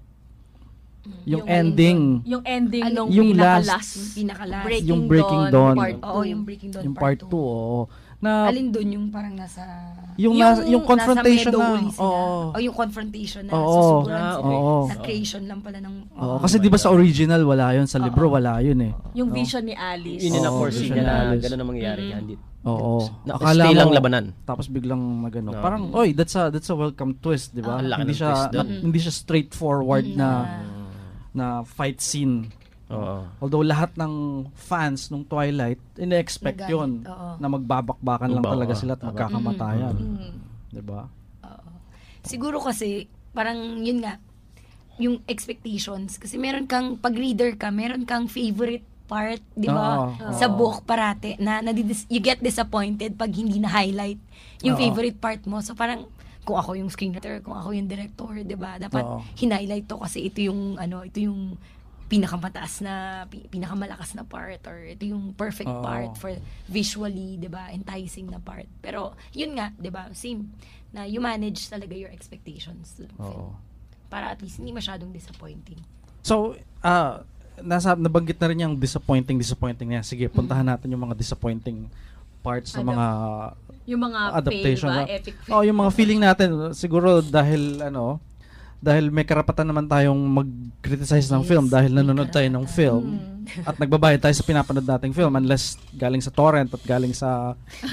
Yung, Yung ending. Yung ending Ano, nung yung pinaka-last. last. Yung pinaka-last. Breaking yung Breaking Dawn. Part Oo, two. yung Breaking Dawn Yung part two, oo. Na, Alin doon yung parang nasa... Yung na- yung confrontation nasa na, Meadow sila. oo. O yung confrontation na Oo. susuburan Ah, sila. okay. Oo. Na creation lang pala ng... Oo, kasi di ba sa original wala yun, sa libro wala yun eh. Yung No? vision ni Alice. Yun yung Oo, na-foresee vision niya na analysis. gano'n ang mangyayari. Hindi. Oo. Na- Akala stay lang mo- labanan. Tapos biglang magano. No. Parang, oy, that's a that's a welcome twist, di ba? Ah, ang laki hindi ng siya twist doon. na- hindi siya straightforward na na fight scene. Oo. Although lahat ng fans nung Twilight, ine-expect Nagalit, 'yon oo. na magbabakbakan lang Oo, talaga oo, sila at tama. magkakamatayan. Mm. Di ba? Siguro kasi, parang yun nga, yung expectations. Kasi meron kang, pag-reader ka, meron kang favorite part, di ba? Oo. Sa book parate, na, na you get disappointed pag hindi na-highlight yung Oo. favorite part mo. So parang, kung ako yung screenwriter, kung ako yung director, di ba? Dapat Oo. hinighlight to kasi ito yung, ano, ito yung pinakamataas na, pi- pinakamalakas na part or ito yung perfect Oo. part for visually, di ba? Enticing na part. Pero, yun nga, di ba? Same, na you manage talaga your expectations. Oo. Para at least hindi masyadong disappointing. So, ah nasa nabanggit na rin yung disappointing disappointing niya. Sige, puntahan natin yung mga disappointing parts ng Adapt- mga Yung mga adaptation. fail ba? no? Epic fail. Oh, yung mga feeling natin siguro dahil ano, dahil may karapatan naman tayong mag-criticize ng Yes, film dahil may nanonood tayo ng film at nagbabayad tayo sa pinapanood nating film unless galing sa torrent at galing sa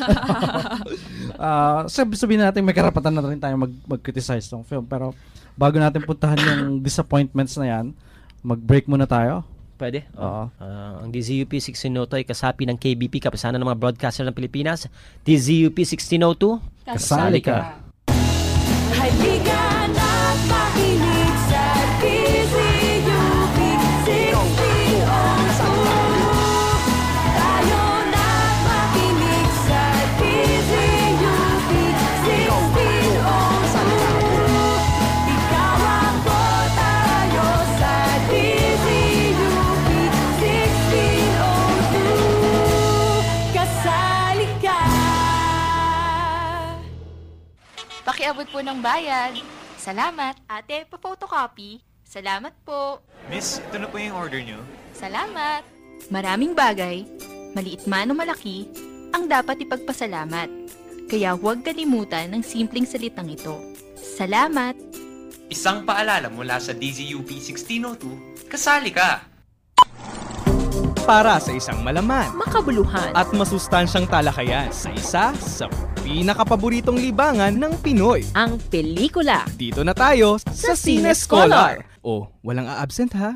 ah sabi sabihin natin may karapatan na rin tayo mag mag-criticize ng film, pero bago natin puntahan yung disappointments na yan, mag-break muna tayo. Pwede? Oo. Ah, ang D Z U P sixteen oh two ay kasapi ng K B P, kapisanan ng mga broadcaster ng Pilipinas. D Z U P sixteen oh two, Kasali ka. Halika na't makinig sa D Z U P sixteen oh two. Tayo na't makinig sa D Z U P sixteen oh two. Ikaw ako, tayo sa D Z U P sixteen oh two. Kasali ka. Pakiabot po ng bayad. Salamat. Ate, pa-photocopy. Salamat po. Miss, ito na po yung order nyo. Salamat. Maraming bagay, maliit man o malaki, ang dapat ipagpasalamat. Kaya huwag kalimutan ng simpleng salitang ito. Salamat. Isang paalala mula sa D Z U P sixteen oh two, kasali ka! Para sa isang malaman, makabuluhan, at masustansyang talakayan sa isa sa pinakapaboritong libangan ng Pinoy. Ang pelikula. Dito na tayo sa Cine Scholar. Oh, walang a-absent ha?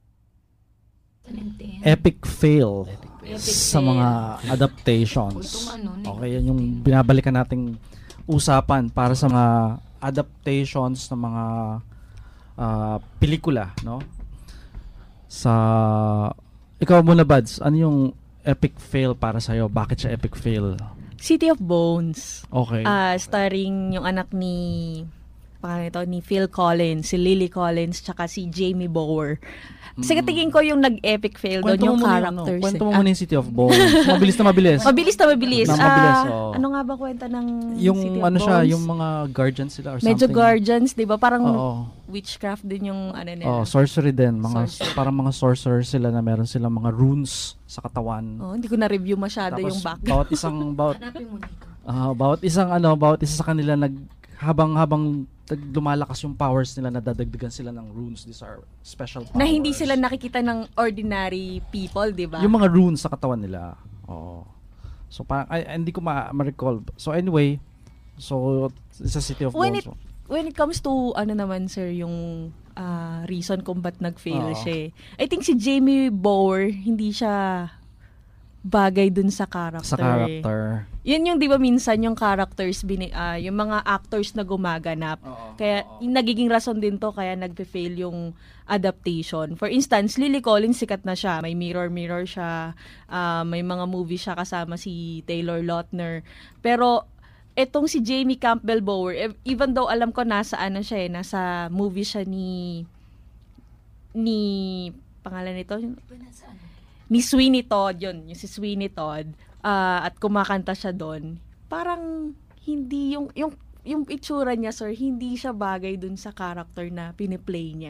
Epic fail Epic sa fail. mga adaptations. Okay, yan yung binabalikan nating usapan para sa mga adaptations ng mga uh, pelikula, no? Sa ikaw muna, Bads, ano yung epic fail para sa'yo? Bakit siya epic fail? City of Bones. Okay. Ah, starring yung anak ni pangalan ito, ni Phil Collins, si Lily Collins, tsaka si Jamie Bower. Kasi mm. tingin ko yung nag-epic fail doon yung characters. Kwento mo eh. muna yung City of Bones. Mabilis na mabilis. Mabilis na mabilis. Na mabilis, Ah, oh. ano nga ba kwenta ng Yung City of ano Bones? siya, yung mga guardians sila or Medyo something. guardians, di ba? Parang Oo. witchcraft din yung ano nila. Oh, sorcery din. Mga, Sorcery. parang mga sorcerers sila na meron silang mga runes sa katawan. Oh, hindi ko na-review masyado Tapos, yung back. bawat isang bawat Hanapin mo dito. ah, bawat isang ano, bawat isa sa kanila nag habang habang tag- lumalakas yung powers nila, nadadagdagan sila ng runes. These are special powers. Na hindi sila nakikita ng ordinary people, di ba? Yung mga runes sa katawan nila. Oo. So parang ay, hindi ko ma- ma-recall. So anyway, so sa City of when Bones. it when it comes to ano naman sir yung ah, reason kung ba't nag-fail Oo. siya. eh. I think si Jamie Bower hindi siya bagay dun sa character. Sa character. Yun yung 'di ba minsan yung characters bini, ah, yung mga actors na gumaganap. Kaya yung nagiging rason din to kaya nagpe-fail yung adaptation. For instance, Lily Collins sikat na siya, may Mirror Mirror siya, ah, may mga movie siya kasama si Taylor Lautner. Pero etong si Jamie Campbell Bower, ev- even though alam ko nasa ano siya eh, nasa movie siya ni ni pangalan nito ni Sweeney Todd, yun, yung si Sweeney Todd, ah, at kumakanta siya doon. Parang hindi yung yung yung itsura niya, sir, hindi siya bagay dun sa character na piniplay niya.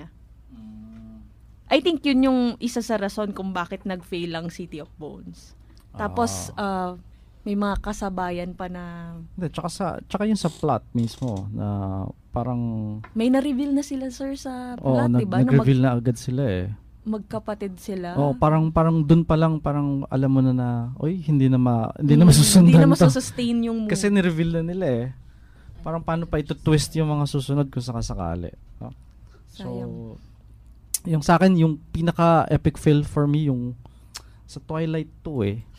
I think yun yung isa sa rason kung bakit nag-fail ang City of Bones. Tapos ah, may mga kasabayan pa na Hindi, tsaka sa tsaka yung sa plot mismo na parang may na-reveal na sila, sir, sa oh, plot, nag- diba? Na nag-reveal mag- na agad sila eh. magkapatid sila. Oh, parang parang doon pa lang parang alam mo na na, oy, hindi na ma, hindi na masusundan. Hindi na to. masusustain yung movie. Kasi ni-reveal na nila eh. Parang paano pa ito twist yung mga susunod kung sakasakali. No? So, Sayang. yung sa akin yung pinaka epic fail for me yung sa Twilight two eh.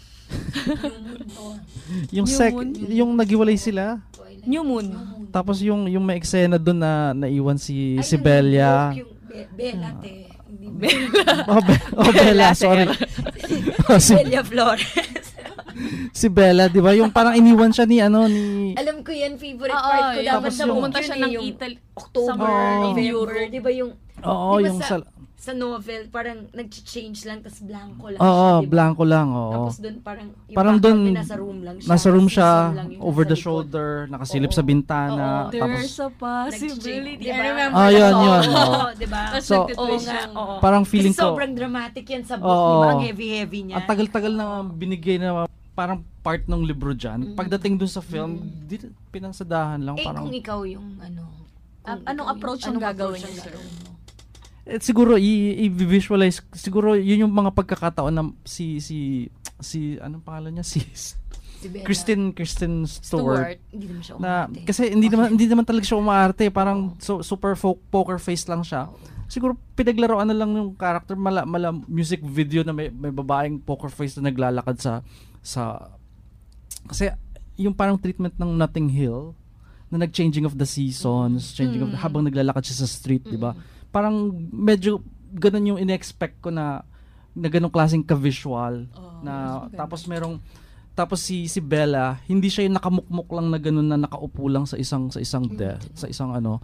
yung New sec, Moon? yung nagiwalay sila. New Moon. Tapos yung yung may eksena doon na naiwan si si Bella. Yung Be- Bella, te. Hindi Oh, Be- oh, Bella, sorry. Oh, si, Bella Flores. si Bella, 'di ba? Yung parang iniwan siya ni ano ni Alam ko yan, favorite Oo, part ko. yung- Dapat tapos na yung- pumunta siya ng yung Italy. October, Oo. November. Di ba yung, Oo, di ba yung sa, sa- sa novel, parang nag-change lang, tas blanco lang Oo, siya, di ba? blanco lang, oo. Tapos doon parang, yung Parang background doon niya nasa room lang siya. Nasa room siya, season lang yung over nasa the likod. shoulder, nakasilip Oo. sa bintana, Oo. tapos There's a possibility. Diba? I remember Ah, that yun, song. yun, Oo, oo. di ba? Tapos So, nagtitwist oo nga, yung- oo. parang feeling Kasi ko sobrang dramatic yan sa book, Oo. di ba? Ang heavy-heavy niya. ang tagal-tagal na binigay na parang part ng libro dyan. Mm. Pagdating dun sa film, di, pinansadahan lang. Eh, parang, kung ikaw yung ano, Ah, kung anong ikaw approach yung- ang anong gagawin approach niyo, ang sir? gagawin mo? eh, siguro, i- i-visualize, siguro, yun yung mga pagkakataon na si, si, si, anong pangalan niya? Si, Si Bella. Kristen, Kristen Stewart. Stewart. Hindi naman siya Na, umarte. kasi hindi naman, hindi naman talaga siya umaarte. Parang so, super folk, poker face lang siya. Siguro pinaglaruan na lang yung character, mala, mala music video na may, may babaeng poker face na naglalakad sa sa kasi yung parang treatment ng Notting Hill na nag-changing of the seasons, changing of the, Mm. habang naglalakad siya sa street, di ba? Parang medyo ganun yung in-expect ko na na ganung klaseng ka-visual na tapos merong tapos si si Bella, hindi siya yung nakamukmuk lang na ganun na nakaupo lang sa isang sa isang de, sa isang ano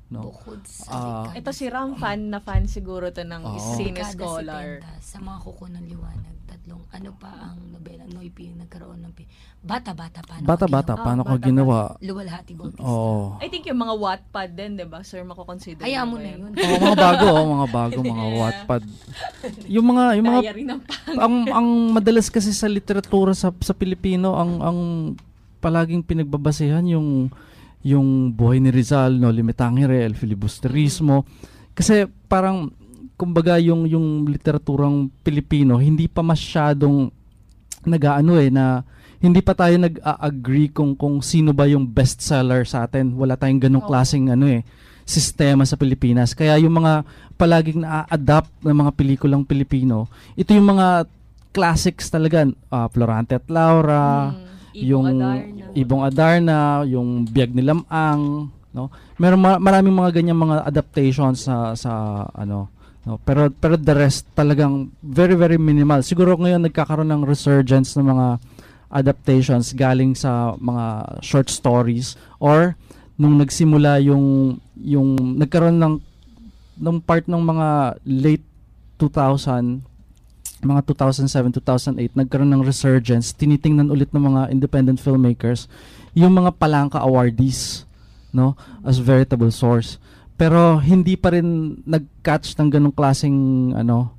no. Bukod sa Ah, Ito si Ram, fan na fan siguro to ng Oo. Cine Kada Scholar. setenta, sa mga kuko ng liwanag, tatlong, ano pa ang nobela, Noipi yung nagkaroon ng, pi- bata-bata, paano Bata-bata, ka paano ginawa? ka ginawa? Luwalhati Bautista. Oo. I think yung mga Wattpad din, di ba? Sir, mako-consider Hayaan mo ba na yan? yun. Oo, mga bago, oh, mga bago, mga Wattpad. Yung mga yung mga Diary ng pang- ang ang madalas kasi sa literatura sa sa Pilipino, ang ang palaging pinagbabasehan yung yung buhay ni Rizal, no, Limitangere, El Filibusterismo. Kasi parang kumbaga yung yung literaturang Pilipino hindi pa masyadong nag-aano eh na hindi pa tayo nag-agree kung kung sino ba yung bestseller sa atin. Wala tayong ganung klaseng ano eh sistema sa Pilipinas. Kaya yung mga palaging na-adapt ng mga pelikulang Pilipino, ito yung mga classics talaga, uh, Florante at Laura, Mm, yung Ibong Adarna. Ibong Adarna, yung Biyag ni Lamang, no? Meron ma- maraming mga ganyan mga adaptations sa sa ano, no? Pero pero the rest talagang very very minimal. Siguro ngayon nagkakaroon ng resurgence ng mga adaptations galing sa mga short stories or nung nagsimula yung yung nagkaroon ng ng part ng mga late two thousand, mga two thousand seven, two thousand eight, nagkaroon ng resurgence, tinitingnan ulit ng mga independent filmmakers yung mga Palangka awardees, no, as veritable source. Pero hindi pa rin nag-catch ng ganung klaseng ano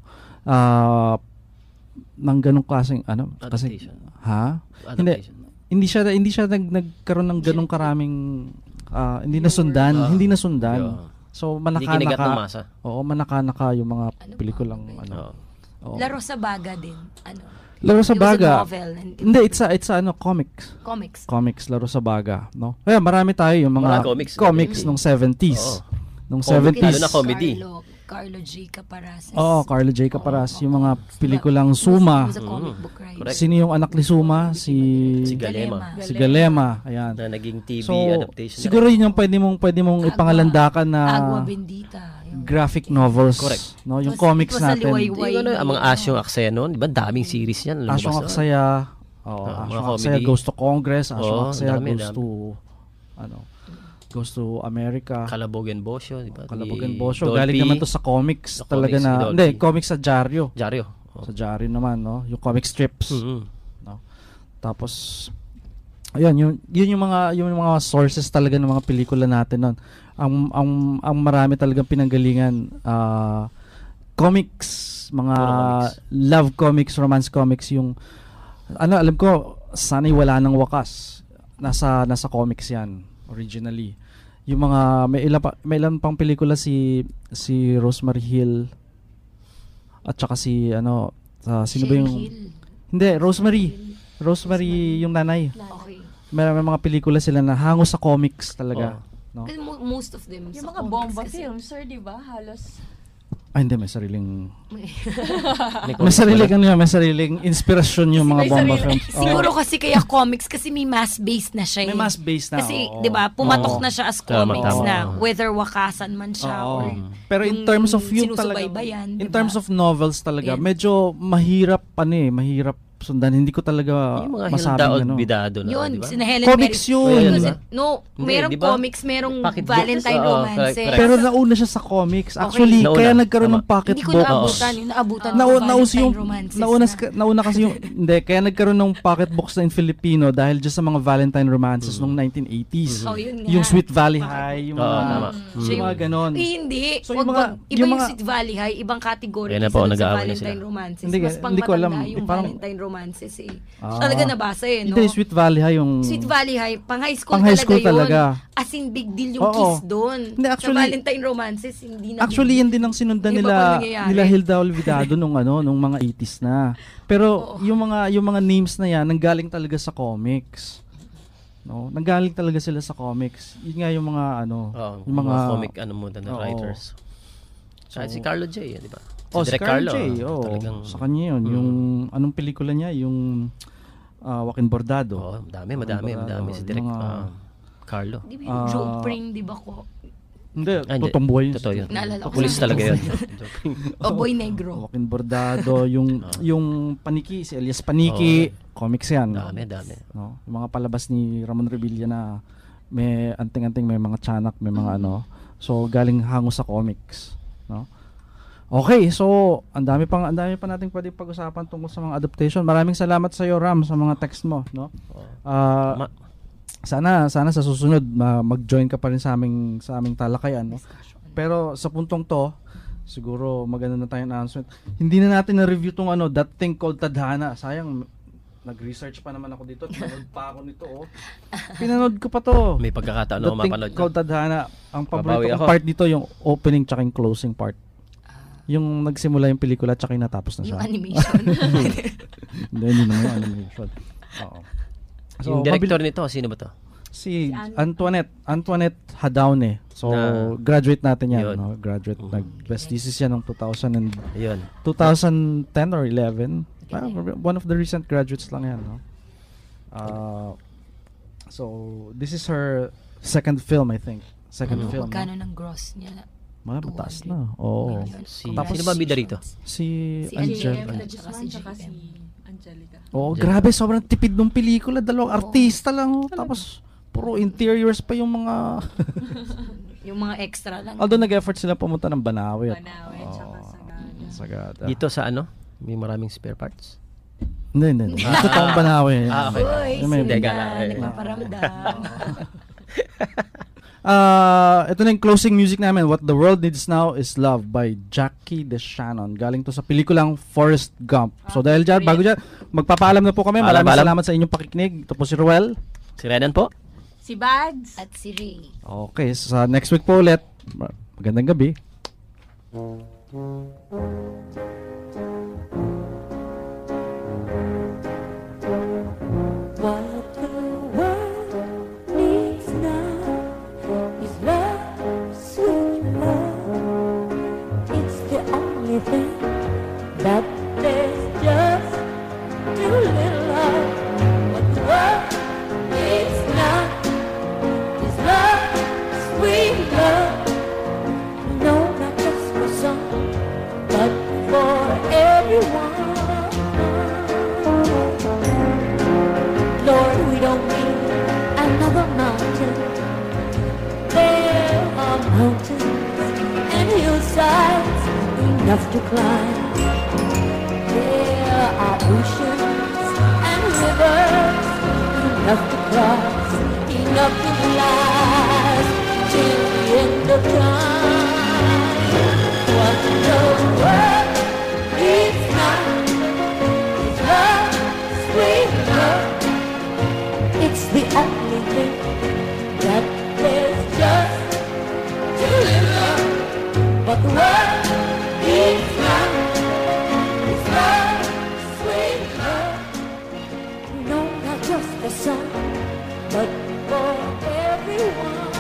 uh, ng ganung klaseng ano kasi ha? Hindi hindi siya hindi siya nag, nagkaroon ng ganung karaming uh, hindi nasundan, Uh, hindi nasundan. yeah. So Hindi kinagat ng manaka-naka. masa. Oo, manaka-naka yung mga pelikulang ano. Oo. Laro sa Baga din. Ano? Laro sa It was a Baga. novel and it Hindi, was- it's a, it's a ano, comics. Comics. Comics, Laro sa Baga, no? Kaya marami tayo yung mga Mga comics. comics nung seventies. Oo. Nung Comic, seventies. lalo na comedy. Carlo, Carlo J. Caparazes. Oo, Carlo J. Caparaz, yung mga pelikulang Suma. He was a comic book writer. Correct. Sino yung anak ni Suma? Si Si Galema. Si Galema, ayan. Na naging T V So, adaptation. na siguro rin. yun yung pwede mong pwede mong ipangalandakan na Agua Bendita. Yung graphic novels. Correct. No, yung It was- comics it was a natin. liwayway. Yung ano, ang mga Asyong Aksaya noon, di ba? Daming series yan. lumabas Asyong na. Aksaya, oh, Ah, mga Asyong comedy. Aksaya goes to Congress, Asyong Oo, Aksaya dami, goes dami. to ano, goes to America. Kalabogan Bosyo, di ba? Kalabogan Ni Bosyo. Dolphy. Galing naman to sa comics. Sa Talaga comics ni na, Dolphy. hindi, comics sa dyaryo. Dyaryo. Oh. Sa dyaryo naman, no? Yung comic strips. Mhm. No? Tapos, ayun, yun, yun yung mga, yung mga sources talaga ng mga pelikula natin nun. Ang, ang, ang marami talagang pinanggalingan, ah, comics, mga comics. love comics, romance comics, yung, ano, alam ko, sana'y wala ng wakas. Nasa, nasa comics yan, originally. Yung mga, may ilan, pa, may ilan pang pelikula si, si Rosemary Hill, at saka si, ano, sa, sino ba yung, Hill. hindi, Rosemary, Rosemary yung nanay. Okay. May, may mga pelikula sila na hango sa comics talaga. No? Kasi mo- most of them Yung sa mga comics bomba kasi- films, sir, di ba? Halos. Ay, hindi, may sariling, May- may sariling, ano yan, may sariling inspirasyon yung mga May bomba sarili- films. Oo. Siguro kasi kaya comics kasi may mass-based na siya. May eh. mass-based na, Kasi, oo. 'di ba, pumatok Oo. na siya as Tama, comics tama. na whether wakasan man siya Oo. or Pero in yung terms of yung talaga, sinusubaybayan, in 'di ba? terms of novels talaga, Yan. medyo mahirap ano eh, mahirap sundan. Hindi ko talaga Yung mga masabing Hilda ano. Bidado na, Yun, di ba? sina Helen Comics Merrick. yun. Kasi, Diba? no, Hindi, merong di ba? comics, merong Pocketbook. Valentine Oo, romances. correct, correct. Pero nauna siya sa comics. Actually, Nauna. kaya nagkaroon ng Tama. pocket Hindi ko book. naabutan, yung naabutan Na, ko nauso Valentine yung romances nauna, na. ska- nauna kasi yung hindi kaya nagkaroon ng pocket books na in Filipino dahil just sa mga Valentine romances Mm. noong nineteen eighties. Oh, yun nga. Yung Sweet Valley High, yung Oo, mga tama. yung Siya mga ganon. Eh, hindi. So, Wag, yung mga- wag. Iba yung yung, mga- Sweet Valley High, ibang category. Ayan na Isa po, dun sa nag-aaway na Valentine sila. romances. Hindi, Mas pang hindi ko alam. matanda yung Eh, parang- Valentine romances eh. Ah. Talaga nabasa eh, no? Hindi, Sweet Valley High yung Sweet Valley High, pang high school Pang high talaga school yun. talaga. As in, big deal yung Oo. kiss doon. Hindi, actually- sa Valentine romances, hindi na Actually, big yan din ang sinundan Yung iba nila pa nangyayari. nila Hilda Olvidado nung ano, nung mga eighties na. Pero yung mga yung mga names na yan nanggaling talaga sa comics. No, nanggaling talaga sila sa comics. Yun nga yung mga ano, Oo, yung mga, comic ano mo na Oo. writers. Kahit si Carlo J, di ba? Oh, si Direk Carlo J. ah, Oh, talagang- sa kanya yun. Mm. Yung anong pelikula niya? Yung uh, Joaquin Bordado. Oo, madami, madami, Joaquin madami si Bordado, Direk yung mga- ah, Carlo. Di ba yung Ah, Joe Pring, di ba ko? Hindi, Ah, hindi. totoong buhay. Totoo yun. Naalala ko Pulis sa- talaga yun. O Boy Negro. Joaquin Bordado, yung yung Paniki, si Elias Paniki, comics yan. Dami, dami. No? Yung mga palabas ni Ramon Revilla na may anting-anting, may mga tiyanak, may mga ano. So galing hango sa comics, no? Okay, so ang dami pang ang dami pa nating pwedeng pag-usapan tungkol sa mga adaptation. Maraming salamat sa iyo, Ram, sa mga text mo, no? Uh, Ma- sana sana sa susunod uh, mag-join ka pa rin sa aming sa aming talakayan, no? Pero sa puntong to, siguro maganda na tayong announcement. Hindi na natin na-review tong ano, That Thing Called Tadhana. Sayang, nag-research pa naman ako dito. Pinanood pa ako nito, oh. Pinanood ko pa to. May pagkakataon ako That Thing mapanood. Called Tadhana. Ang paborito Babawi kong ako. part dito, yung opening tsaka yung closing part. Yung nagsimula yung pelikula tsaka yung natapos na siya. Yung animation. Hindi, hindi naman yung animation. Oo. Yung director nito, sino ba to? Si Antoinette Antoinette Hadaune. So Na- graduate natin yan, Yun. no? Graduate nag-best thesis yan ng two thousand and Yun. twenty ten or eleven. Ah, one of the recent graduates lang yan, no? Uh, so this is her second film, I think. Second Ano, film. magkano no? ng gross niya? Mga mataas na. Oo. Si- sino ba bida rito? Si, Si Angel. J M, tsaka si tsaka si Angelica. Oo, grabe, sobrang tipid ng pelikula. Dalawang artista lang. Oh. Tapos, puro interiors pa yung mga... Yung mga extra lang. Although nag-effort sila pumunta ng Banawe. At, Banawe, tsaka Sagada. Sagada. Dito sa ano? May maraming spare parts? Hindi, hindi. hindi. Dito pa ang Banawe. Ah, okay. Uy, May- sila Teka na, lang, eh. nagpaparamdam. Ah, ito na yung closing music namin. What the World Needs Now is Love by Jackie DeShannon. Galing to sa pelikulang Forrest Gump. So dahil dyan, bago dyan, magpapaalam na po kami. Paalam, Maraming paalam. salamat sa inyong pakikinig. Ito po si Ruel. Si Renan po. Si Bads. At si Ray. Okay, sa next week po ulit. Magandang gabi. What the world needs now is love, sweet love. It's the only thing that there's just too little of. What the world needs now is love, sweet love. No, not just for some, but for everyone. Lord, we don't need another mountain. There are mountains and hillsides enough to climb. There are oceans and rivers enough to cross, enough to last till the end of time. What the world needs now is love, sweet love. It's the only thing that there's just too little. But the world needs now is love, sweet love. No, not just for some, but for everyone.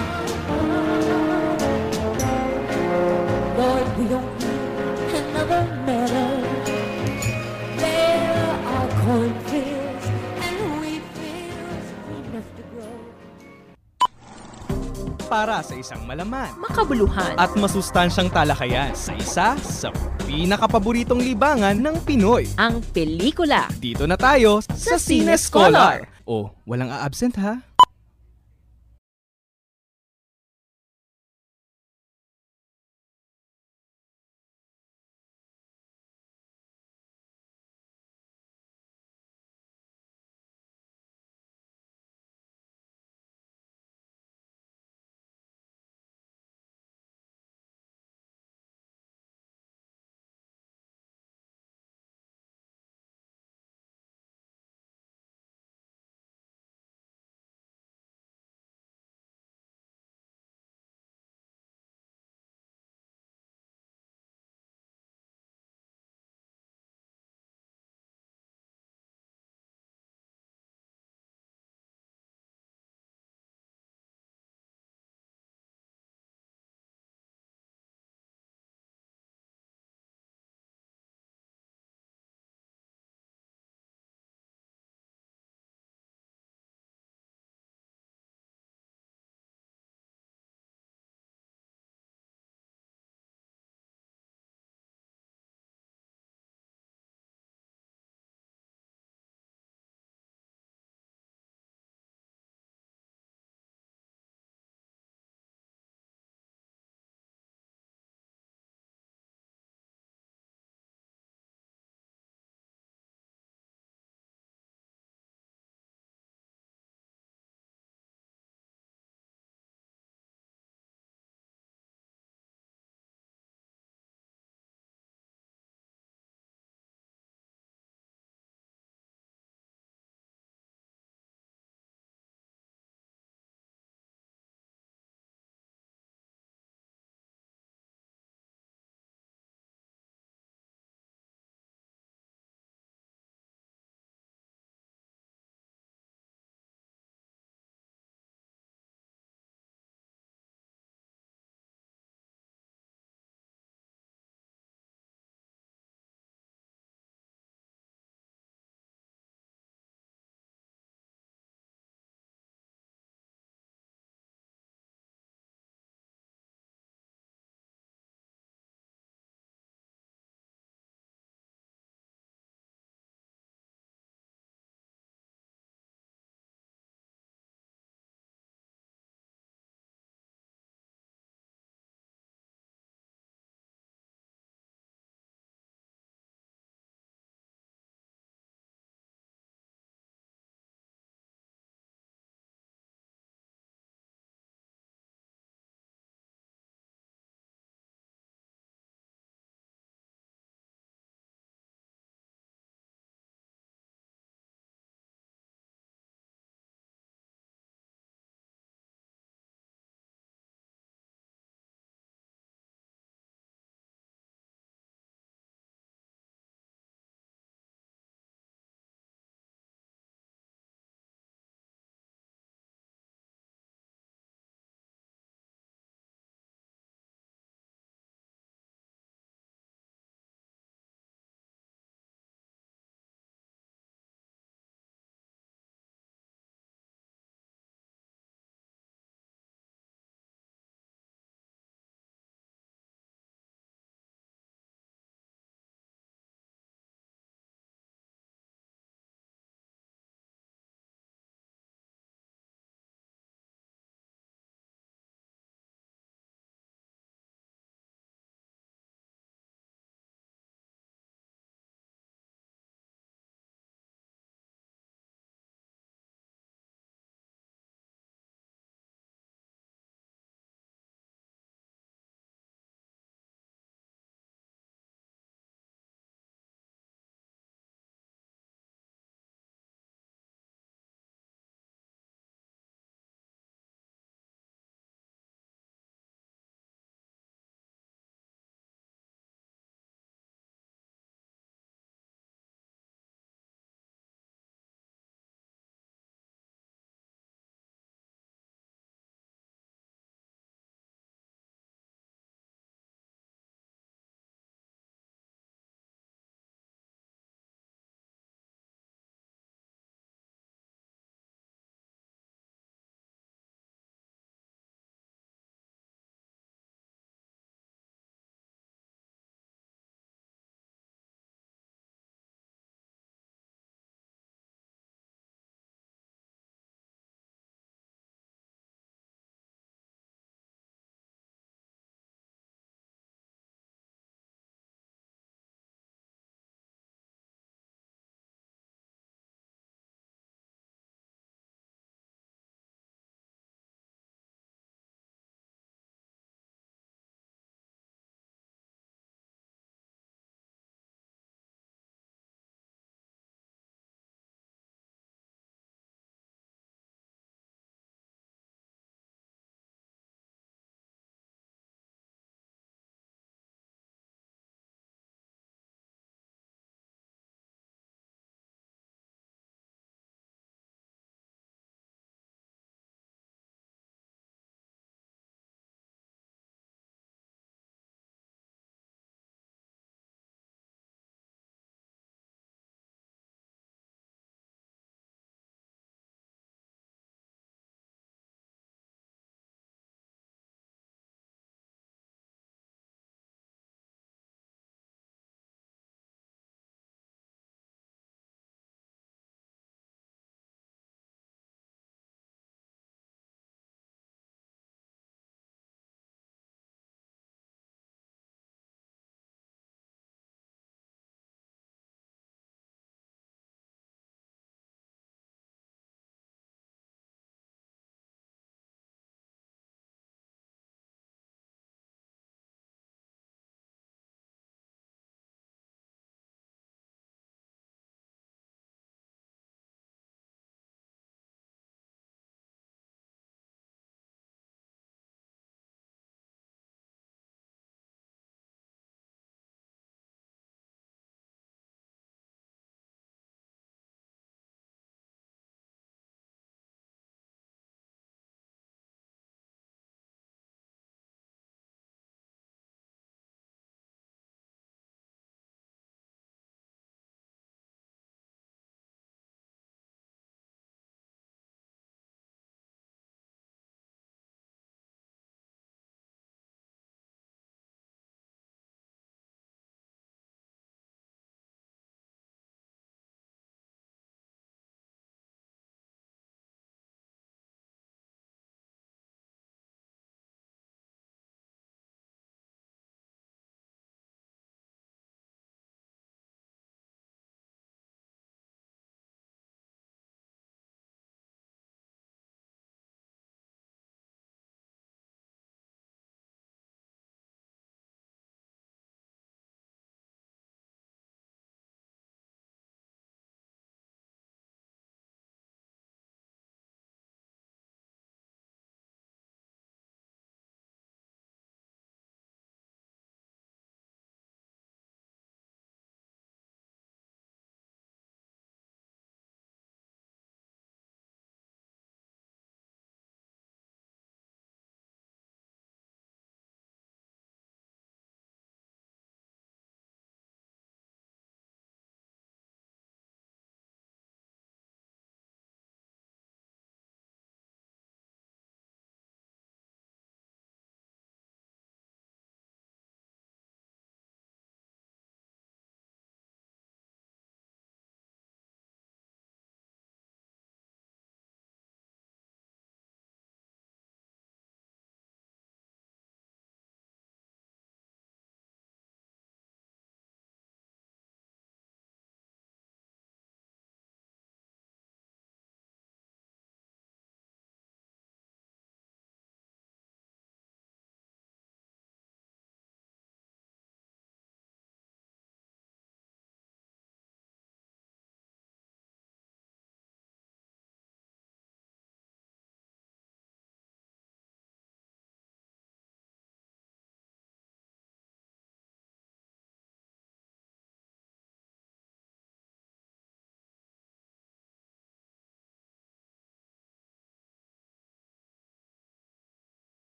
Lord, we don't need another medal. There are cornfields and wheat fields enough to grow. Para sa isang malaman, makabuluhan, at masustansyang talakayan sa isa sa pinakapaboritong libangan ng Pinoy. Ang pelikula. Dito na tayo sa Sa Cine Cine Scholar. Scholar. Oh, walang a-absent ha?